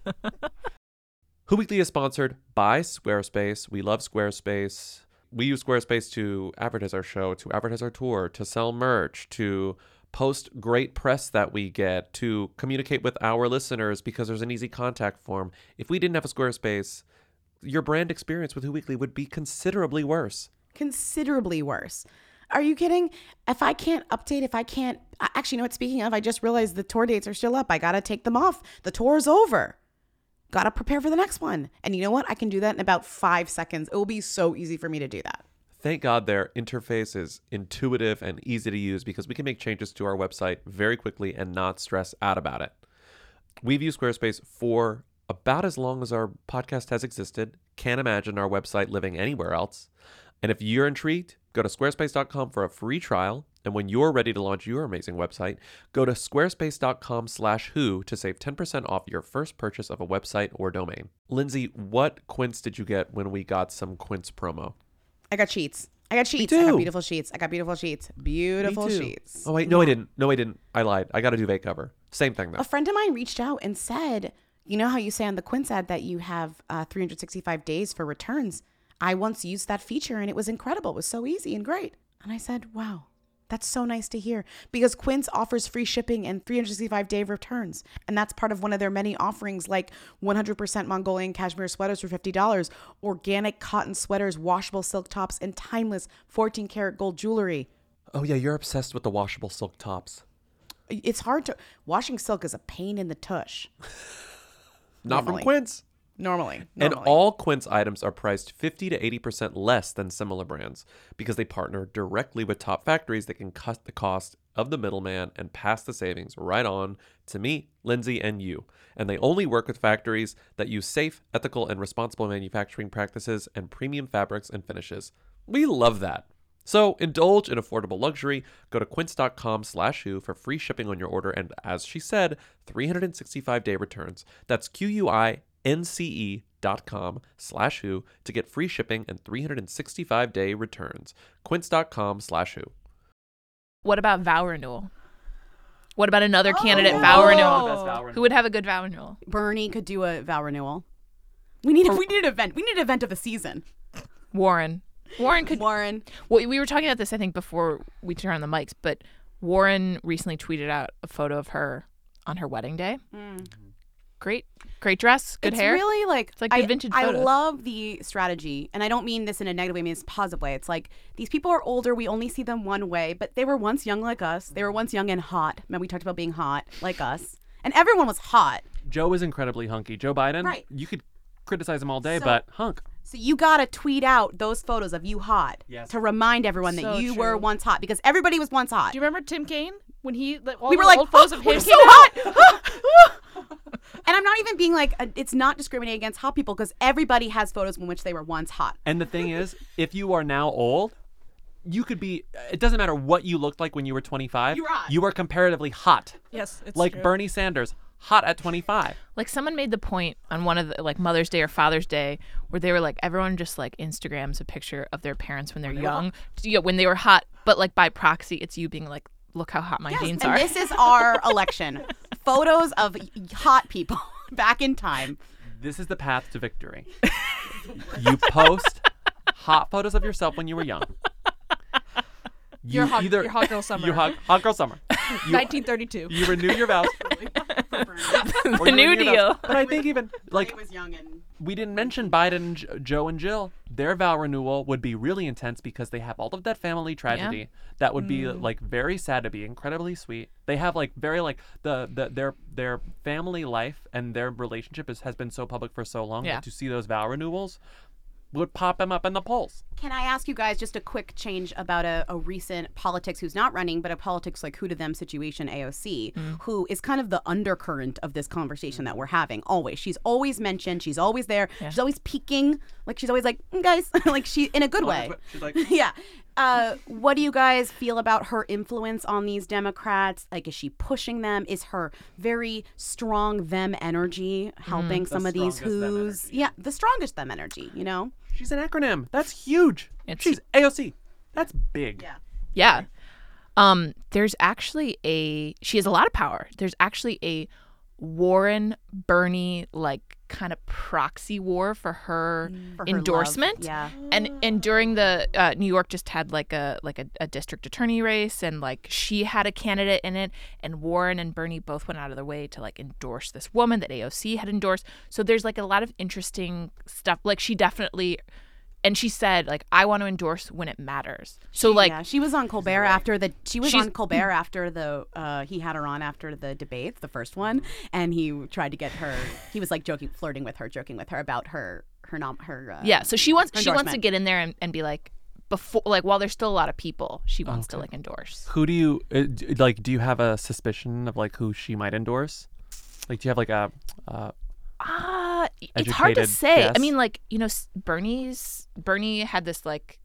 Who Weekly is sponsored by Squarespace. We love Squarespace. We use Squarespace to advertise our show, to advertise our tour, to sell merch, to post great press that we get, to communicate with our listeners because there's an easy contact form. If we didn't have a Squarespace, your brand experience with Who Weekly would be considerably worse. Considerably worse. Are you kidding? If I can't update, if I can't, actually, you know what? Speaking of, I just realized the tour dates are still up. I got to take them off. The tour's over. Got to prepare for the next one. And you know what? I can do that in about five seconds. It will be so easy for me to do that. Thank God their interface is intuitive and easy to use because we can make changes to our website very quickly and not stress out about it. We've used Squarespace for about as long as our podcast has existed. Can't imagine our website living anywhere else. And if you're intrigued, go to squarespace dot com for a free trial. And when you're ready to launch your amazing website, go to squarespace dot com slash who to save ten percent off your first purchase of a website or domain. Lindsay, what quince did you get when we got some quince promo? I got sheets. I got sheets. I got beautiful sheets. I got beautiful sheets. Beautiful Me too. sheets. Oh, wait. No, I didn't. No, I didn't. I lied. I got a duvet cover. Same thing, though. A friend of mine reached out and said, you know how you say on the Quince ad that you have uh, three hundred sixty-five days for returns? I once used that feature and it was incredible. It was so easy and great. And I said, wow, that's so nice to hear because Quince offers free shipping and three hundred sixty-five day returns. And that's part of one of their many offerings like one hundred percent Mongolian cashmere sweaters for fifty dollars, organic cotton sweaters, washable silk tops, and timeless fourteen karat gold jewelry. Oh, yeah, you're obsessed with the washable silk tops. It's hard to... Washing silk is a pain in the tush. Not Normally. from Quince. Normally. And Normally. all Quince items are priced fifty to eighty percent less than similar brands because they partner directly with top factories that can cut the cost of the middleman and pass the savings right on to me, Lindsay, and you. And they only work with factories that use safe, ethical, and responsible manufacturing practices and premium fabrics and finishes. We love that. So indulge in affordable luxury. Go to quince dot com slash who for free shipping on your order. And as she said, three hundred sixty-five day returns. That's Q U I N C E dot com slash who to get free shipping and three hundred sixty-five day returns. Quince dot com slash who. What about vow renewal? What about another candidate vow Oh. renewal? Best vow renewal. Who would have a good vow renewal? Bernie could do a vow renewal. We need, we need an event. We need an event of the season. Warren. Warren could. Warren. Well, we were talking about this, I think, before we turned on the mics, but Warren recently tweeted out a photo of her on her wedding day. Great, great dress, good it's hair. really like, It's like good I, vintage I photos. love the strategy, and I don't mean this in a negative way. I mean it's a positive way. It's like these people are older. We only see them one way, but they were once young like us. They were once young and hot. Remember we talked about being hot like us, and everyone was hot. Joe is incredibly hunky. Joe Biden, Right. you could criticize him all day, So- but hunk. So you gotta tweet out those photos of you hot Yes. to remind everyone that So you true. were once hot because everybody was once hot. Do you remember Tim Kaine when he like, all we were the like, old photos of him we're came so out? hot. And I'm not even being like, uh, it's not discriminating against hot people because everybody has photos in which they were once hot. And the thing is, if you are now old, you could be, it doesn't matter what you looked like when you were twenty-five. You're hot. You are comparatively hot. Yes, it's like true. Bernie Sanders, hot at twenty-five. Like someone made the point on one of the like Mother's Day or Father's Day where they were like everyone just like Instagrams a picture of their parents when they're young, yeah, when they were hot, but like by proxy, it's you being like, look how hot my Yes, jeans and are. this is our election. Photos of hot people back in time. This is the path to victory. You post hot photos of yourself when you were young. You Your hot- your hot girl summer. You hot, hot girl summer. You, nineteen thirty-two. you renew your vows. Or the you new renew your vows. deal. But I think even like was young and we didn't mention Biden, and J- Joe, and Jill. Their vow renewal would be really intense because they have all of that family tragedy that would be like very sad to be incredibly sweet. They have like very like the, the their their family life and their relationship is, has been so public for so long Yeah. that to see those vow renewals would pop them up in the polls. Can I ask you guys just a quick change about a, a recent politics who's not running, but a politics like who to them situation, A O C, who is kind of the undercurrent of this conversation that we're having always. She's always mentioned. She's always there. She's always peeking. Like she's always like, "Mm, guys, like she in a good way. She's like, Yeah. Uh, what do you guys feel about her influence on these Democrats? Like, is she pushing them? Is her very strong them energy helping some of these strongest them who's energy. yeah, the strongest them energy, you know? she's an acronym. That's huge. It's- She's A O C. That's big. Yeah. Yeah. Um, there's actually a she has a lot of power. There's actually a Warren Bernie like kind of proxy war for her For her love. endorsement. Yeah. And and during the uh, New York just had like a like a, a district attorney race, and like she had a candidate in it, and Warren and Bernie both went out of their way to like endorse this woman that A O C had endorsed. So there's like a lot of interesting stuff. Like she definitely, and she said like I want to endorse when it matters. So like yeah, she was on Colbert after the she was She's- on Colbert after the uh he had her on after the debates, the first one, and he tried to get her. He was like joking, flirting with her, joking with her about her her nom her. Uh, yeah, so she wants her she wants to endorsement. get in there and, and be like before like while there's still a lot of people, she wants to Okay. like endorse. Who do you uh, d- like? Do you have a suspicion of like who she might endorse? Like, do you have like a? Uh, Ah, it's hard to Educated say. I guess? mean, like you know, s- Bernie's Bernie had this like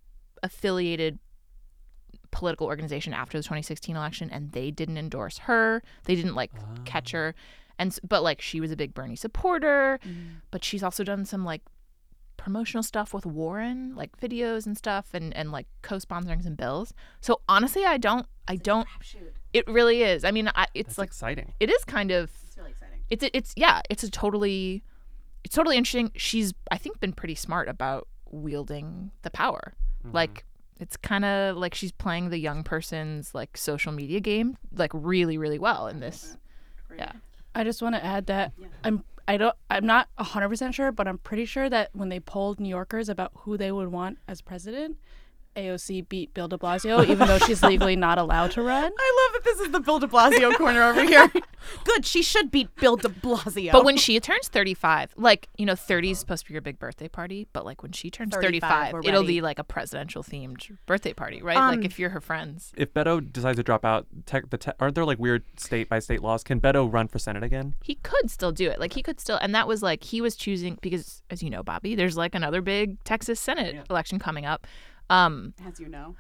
affiliated political organization after the twenty sixteen election, and they didn't endorse her. They didn't like catch her, and s- but like she was a big Bernie supporter. But she's also done some like promotional stuff with Warren, like videos and stuff, and and like co-sponsoring some bills. So honestly, I don't, I don't. It really is. I mean, I, it's that's like exciting. it is kind of. It's really exciting. It's it's yeah, it's a totally it's totally interesting. She's I think been pretty smart about wielding the power. Like it's kind of like she's playing the young person's like social media game like really really well in this. Yeah. I just want to add that I'm I don't I'm not one hundred percent sure, but I'm pretty sure that when they polled New Yorkers about who they would want as president, A O C beat Bill de Blasio, even though she's legally not allowed to run. I love that this is the Bill de Blasio corner over here. Good, she should beat Bill de Blasio. But when she turns thirty-five, like, you know, thirty is supposed to be your big birthday party, but like when she turns thirty-five, thirty-five, we're it'll ready. be like a presidential themed birthday party, right? Um, like if you're her friends. If Beto decides to drop out, tech, the te- aren't there like weird state by state laws? Can Beto run for Senate again? He could still do it. Like he could still, and that was like he was choosing because, as you know, Bobby, there's like another big Texas Senate election coming up. Um, as you know,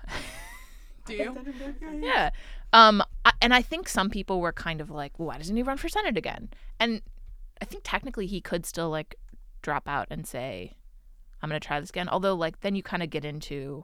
do you? yeah, um, I, and I think some people were kind of like, well, why doesn't he run for Senate again? And I think technically he could still like drop out and say, I'm gonna try this again. Although like then you kind of get into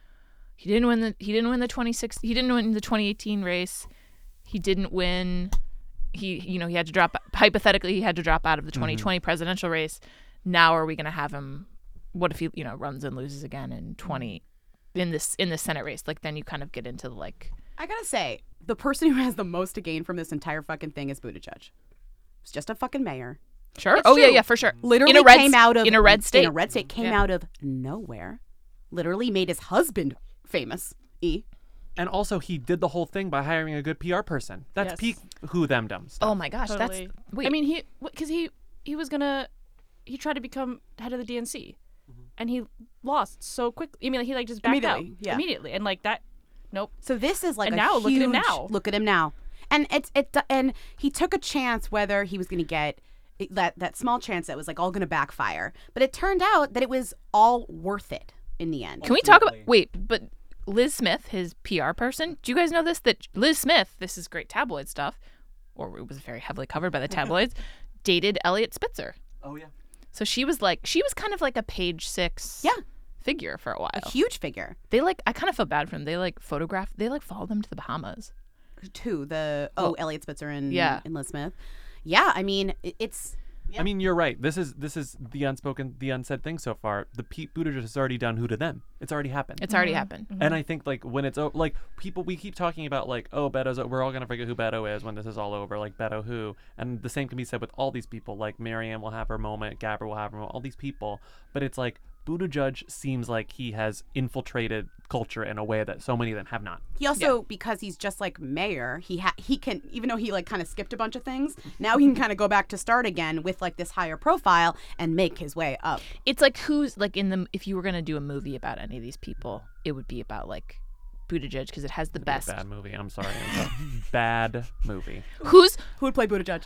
he didn't win the he didn't win the twenty-six he didn't win the twenty eighteen race. He didn't win. He you know he had to drop hypothetically he had to drop out of the twenty twenty presidential race. Now are we gonna have him? What if he you know runs and loses again in twenty in this in the Senate race? Like then you kind of get into the like I gotta say, the person who has the most to gain from this entire fucking thing is Buttigieg. He's just a fucking mayor. sure It's oh yeah true. yeah for sure Literally in a red came out of in a red state In a red state came Yeah. out of nowhere. Literally made his husband famous. E. And also, he did the whole thing by hiring a good P R person. That's Yes. peak who them dumb stuff. Oh my gosh, Totally. that's wait. I mean, he because he he was gonna he tried to become head of the D N C, and he lost so quickly. I mean, he like just backed out Immediately, yeah. immediately, and like that. Nope. So this is like And a now, look at him huge- now. Look at him now. And it's it and he took a chance whether he was going to get it- that that small chance that was like all going to backfire. But it turned out that it was all worth it in the end. Can we talk about wait, but Liz Smith, his P R person, do you guys know this? That Liz Smith, this is great tabloid stuff, or it was very heavily covered by the tabloids, dated Elliot Spitzer. Oh yeah. So she was like, she was kind of like a page six Yeah. figure for a while. A huge figure. They like, I kind of felt bad for them. They like photographed, they like followed them to the Bahamas. Too the oh Well, Elliot Spitzer and yeah. and Liz Smith. Yeah, I mean it, it's I mean, you're right. This is this is the unspoken, the unsaid thing so far. The Pete Buttigieg has already done who to them. It's already happened. It's already happened. And I think like when it's o- like people, we keep talking about like, oh, Beto's. We're all gonna forget who Beto is when this is all over. Like Beto who, and the same can be said with all these people. Like Marianne will have her moment, Gabbard will have her moment. All these people, but it's like Buttigieg seems like he has infiltrated culture in a way that so many of them have not. he also because he's just like mayor, he ha- he can even though he like kind of skipped a bunch of things, now he can kind of go back to start again with like this higher profile and make his way up. It's like who's like in the, if you were going to do a movie about any of these people, it would be about like Buttigieg because it has the best. Bad movie. I'm sorry. It's a bad movie. Who's Who would play Buttigieg?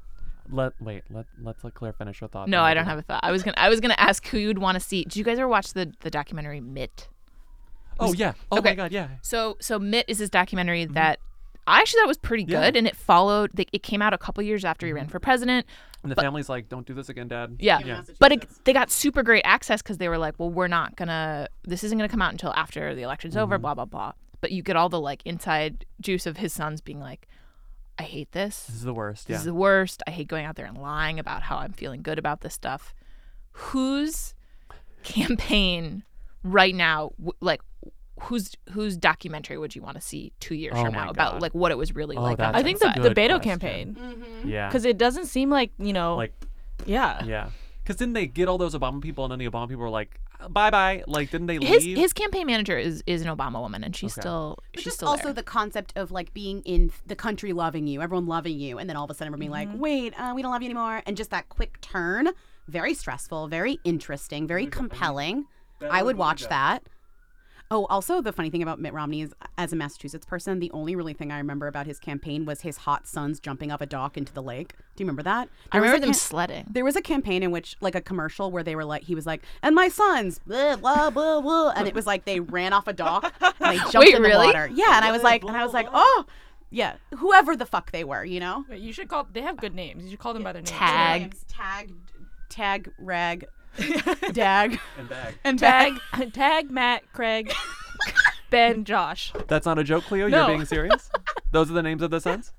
Let wait. Let let's let Claire finish her thought. No, then I we'll don't do have a thought. I was gonna I was gonna ask who you'd want to see. Did you guys ever watch the the documentary Mitt? Oh yeah. Oh Okay. my God. Yeah. So so Mitt is this documentary that I actually thought it was pretty Yeah. good, and it followed. They, it came out a couple years after he ran for president. And the But- family's like, don't do this again, Dad. Yeah, Yeah. but it, they got super great access because they were like, well, we're not gonna. This isn't gonna come out until after the election's over. Blah blah blah. But you get all the like inside juice of his sons being like, I hate this. This is the worst. This Yeah. is the worst. I hate going out there and lying about how I'm feeling good about this stuff. Whose campaign right now, w- like, whose whose documentary would you want to see two years Oh from my now about God. like what it was really Oh, like? that's on I think the the, inside? the Good Beto question. campaign. Yeah. Because it doesn't seem like, you know, Like, yeah. yeah. Because didn't they get all those Obama people, and then the Obama people were like, bye bye? Like, didn't they his leave? his campaign manager is is an Obama woman, and she's Okay. still But she's just still also there. the concept of like being in the country loving you, everyone loving you, and then all of a sudden we're being like, wait, uh, we don't love you anymore, and just that quick turn, very stressful, very interesting, very compelling. I would watch that. Oh, also the funny thing about Mitt Romney is, as a Massachusetts person, the only really thing I remember about his campaign was his hot sons jumping off a dock into the lake. Do you remember that? I There was remember a them cam- sledding. There was a campaign in which, like a commercial where they were like, he was like, and my sons, blah, blah, blah, blah. And it was like they ran off a dock and they jumped Wait, in the really? water. Yeah, and I was like, and I was like, oh, yeah, whoever the fuck they were, you know? Wait, you should call. They have good names. You should call them by their names. Tag. Tag, tag, rag, dag, and bag. and Tag. bag. Tag. Matt. Craig. Ben. Josh. That's not a joke, Cleo? No. You're being serious? Those are the names of the sons?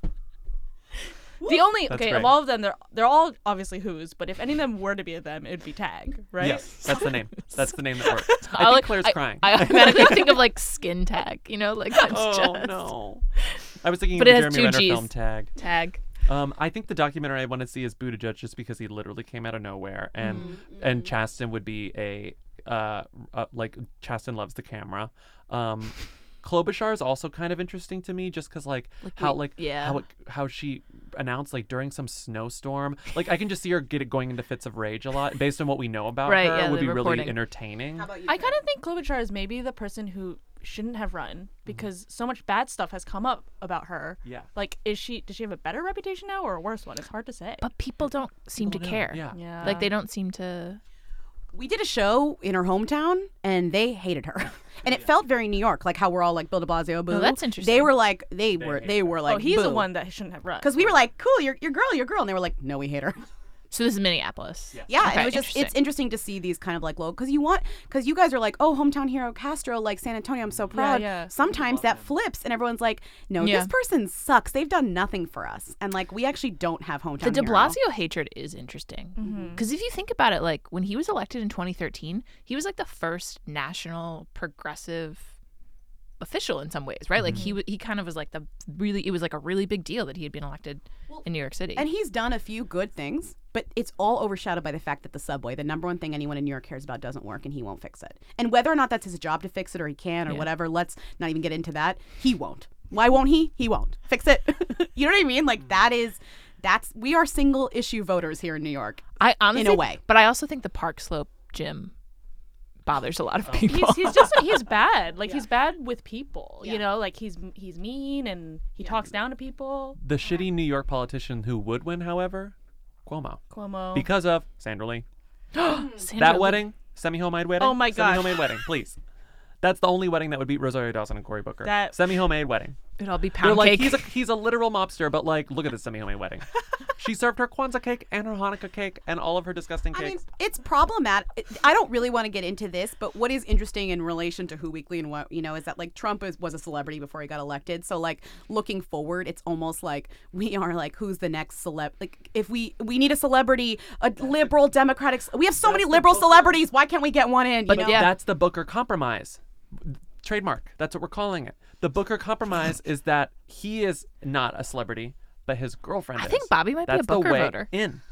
The only That's okay great. of all of them, they're they're all obviously who's. But if any of them were to be a them, it'd be Tag, right? Yes, that's the name. That's the name that works. I, I think like- Claire's I, crying. I automatically think of like skin tag, you know, like that's oh, just no. I was thinking But of it the has Jeremy two Renner Gs. film Tag. tag. Um, I think the documentary I want to see is Buttigieg, just because he literally came out of nowhere, and Mm-hmm. and Chasten would be a uh, uh like Chasten loves the camera. Um, Klobuchar is also kind of interesting to me, just because like, Like how we- like yeah. how it, how she announced like during some snowstorm, like I can just see her get it going into fits of rage a lot based on what we know about Right, her. yeah, would the be reporting. really entertaining. How about you? I kind of think Klobuchar is maybe the person who shouldn't have run because so much bad stuff has come up about her. Yeah. Like, is she? Does she have a better reputation now or a worse one? It's hard to say. But people don't seem to People don't, care. yeah. yeah. Like they don't seem to. We did a show in her hometown, and they hated her, and it felt very New York, like how we're all like Bill De Blasio, boo. Oh, that's interesting. They were like, they were, they were like, oh, he's the boo. one that shouldn't have run. Because we were like, cool, you're your girl, your girl, and they were like, no, we hate her. So this is Minneapolis. Yeah. Yeah, and Okay, it was just it's interesting to see these kind of like low because you want because you guys are like, oh, hometown hero Castro, like San Antonio, I'm so proud. yeah. Sometimes that flips, and everyone's like, no, Yeah. this person sucks. They've done nothing for us, and like we actually don't have hometown. The De hero. Blasio hatred is interesting Mm-hmm. because if you think about it, like when he was elected in twenty thirteen, he was like the first national progressive official in some ways, right? Like he w- he kind of was like the really it was like a really big deal that he had been elected in New York City. And he's done a few good things, but it's all overshadowed by the fact that the subway, the number one thing anyone in New York cares about, doesn't work, and he won't fix it. And whether or not that's his job to fix it or he can or Yeah. whatever, let's not even get into that. He won't. Why won't he? He won't fix it. You know what I mean? Like that is, that's we are single issue voters here in New York. I honestly, in a way. but I also think the Park Slope gym bothers a lot of people. he's he's just he's bad. Like he's bad with people. You know, like he's he's mean and he talks down to people. The shitty New York politician who would win, however, Cuomo, Cuomo. because of Sandra Lee. Sandra That Lee- wedding, semi-homemade wedding. Oh my gosh. Semi-homemade wedding, please. That's the only wedding that would beat Rosario Dawson and Cory Booker. That- semi-homemade wedding. It'd all be They're pound like cake. he's a he's a literal mobster, but like look at this semi-homemade wedding. She served her Kwanzaa cake and her Hanukkah cake and all of her disgusting I mean, cakes. it's problematic. I don't really want to get into this, but what is interesting in relation to Who Weekly and what, you know, is that like Trump is, was a celebrity before he got elected. So like looking forward, it's almost like we are like, who's the next celeb? Like if we, we need a celebrity, a liberal Democratic, we have so many liberal celebrities. Why can't we get one in? You But know? yeah. that's the Booker compromise. Trademark. That's what we're calling it. The Booker compromise is that he is not a celebrity, but his girlfriend I is. think Bobby might be a That's Booker the way voter. in.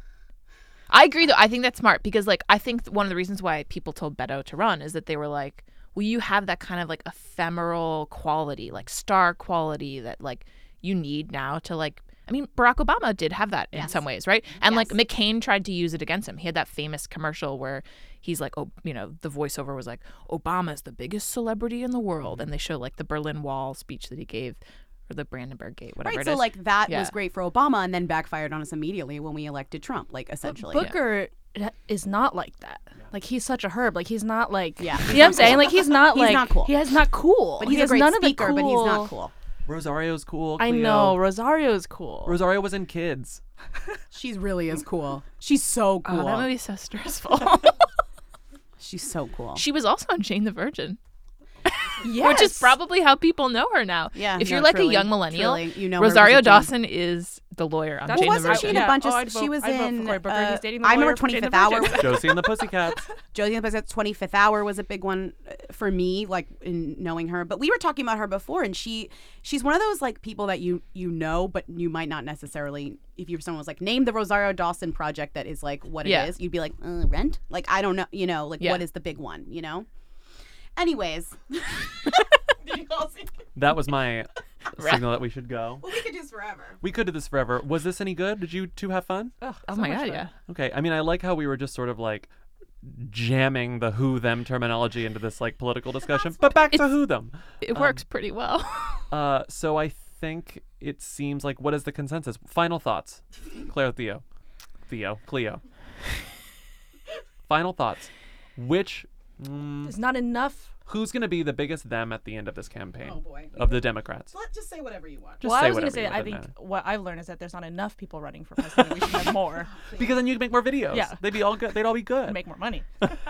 I agree, though. I think that's smart because, like, I think one of the reasons why people told Beto to run is that they were like, well, you have that kind of like ephemeral quality, like star quality that like you need now to like. I mean, Barack Obama did have that in some ways, right? And like McCain tried to use it against him. He had that famous commercial where he's like, oh, you know, the voiceover was like, Obama's the biggest celebrity in the world, and they show like the Berlin Wall speech that he gave, or the Brandenburg Gate, whatever Right, it so is. like that Yeah. was great for Obama and then backfired on us immediately when we elected Trump, like essentially. Booker is not like that. Like he's such a herb. Like he's not like Yeah, You know what I'm saying? Like he's not He's like not cool. He has not cool. But he he's a has great none of the speaker, but he's not cool. Rosario's cool. I Cleo. know Rosario's cool. Rosario was in Kids. She's really is cool. She's so cool. Oh, that movie's so stressful. She's so cool. She was also on Jane the Virgin. Yes. Which is probably how people know her now. Yeah, If no, you're like truly, a young millennial, truly, you know her Rosario as a Jane. Dawson is the lawyer on That's Jane Well, the wasn't she Virgin. in a Yeah. bunch of? Oh, I'd she vote- was I'd vote in. for Cory Booker. uh, He's dating the I remember lawyer from Jane the twenty-fifth Hour. Virgin. Josie and the Pussycats. Josie and the Pussycats. twenty-fifth Hour was a big one uh, for me, like in knowing her. But we were talking about her before, and she she's one of those like people that you you know, but you might not necessarily. If you someone was like, name the Rosario Dawson project that is like what Yeah. it is, you'd be like, uh, Rent. Like I don't know, you know, like Yeah. what is the big one, you know? Anyways. That was my signal that we should go. Well, we could do this forever. We could do this forever. Was this any good? Did you two have fun? Oh my god, yeah. Okay. I mean, I like how we were just sort of like jamming the who them terminology into this like political discussion. But back to It's- who them. It works pretty well. Uh, so I think it seems like what is the consensus? Final thoughts, Claire, Theo, Theo, Cleo. Final thoughts. Which mm, There's not enough. who's going to be the biggest them at the end of this campaign Oh, boy. of the Democrats? Let's just say whatever you want. Just well, say I was gonna whatever say, you I want, think doesn't matter. what I've learned is that there's not enough people running for president. We should have more. Because then you can make more videos. Yeah. They'd be all good. They'd all be good. Make more money.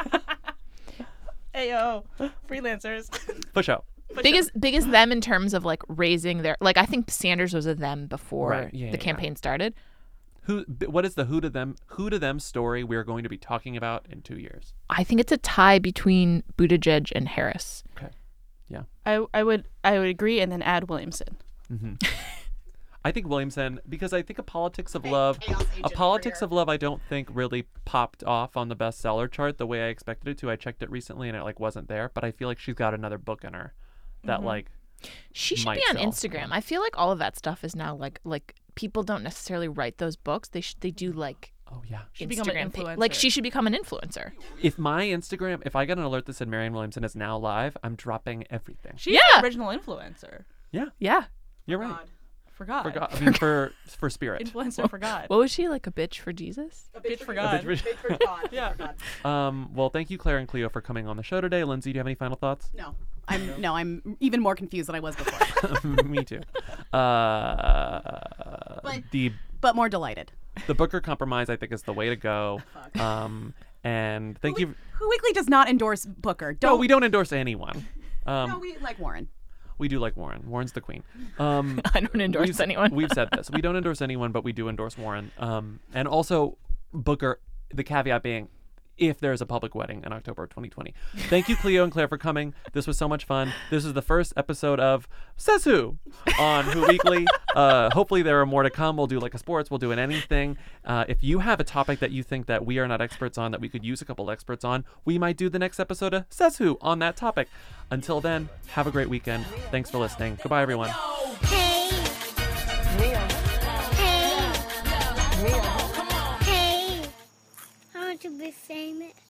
Ayo, freelancers. Push out. biggest biggest them in terms of like raising their like I think Sanders was a them before Right, yeah, the yeah, campaign started. Who? b- What is the who to them? Who to them story we're going to be talking about in two years? I think it's a tie between Buttigieg and Harris. Okay. Yeah. I I would I would agree, and then add Williamson. Mm-hmm. I think Williamson, because I think a politics of love, a politics of love, I don't think really popped off on the bestseller chart the way I expected it to. I checked it recently and it like wasn't there, but I feel like she's got another book in her that like She should might be on sell. Instagram. I feel like all of that stuff is now like like people don't necessarily write those books. They should they do like oh yeah. Should become an Instagram pa- like influencer. she should become an influencer. If my Instagram, if I get an alert that said Marianne Williamson is now live, I'm dropping everything. She's Yeah. the original influencer. Yeah, Yeah. you're right. For God. For God, I mean for for spirit. Influencer for God. What was she like a bitch for Jesus? A bitch for God. bitch for- Yeah. Um. Well, thank you, Claire and Cleo, for coming on the show today. Lindsay, do you have any final thoughts? No, I'm no, I'm even more confused than I was before, Me too. Uh, But- the but more delighted. the Booker compromise, I think, is the way to go. Um, and thank you. Who Weekly does not endorse Booker. Don't No, we don't endorse anyone. Um, No, we like Warren. we do like Warren. Warren's the queen. Um, I don't endorse we've, anyone. We've said this. We don't endorse anyone, but we do endorse Warren. Um, and also Booker. The caveat being, if there's a public wedding in October of twenty twenty. Thank you, Cleo and Claire, for coming. This was so much fun. This is the first episode of Says Who on Who Weekly. Uh, hopefully there are more to come. We'll do like a sports. We'll do an anything. Uh, if you have a topic that you think that we are not experts on, that we could use a couple experts on, we might do the next episode of Says Who on that topic. Until then, have a great weekend. Thanks for listening. Goodbye, everyone. Hey, Mia, hey, Mia. hey. I want to be famous.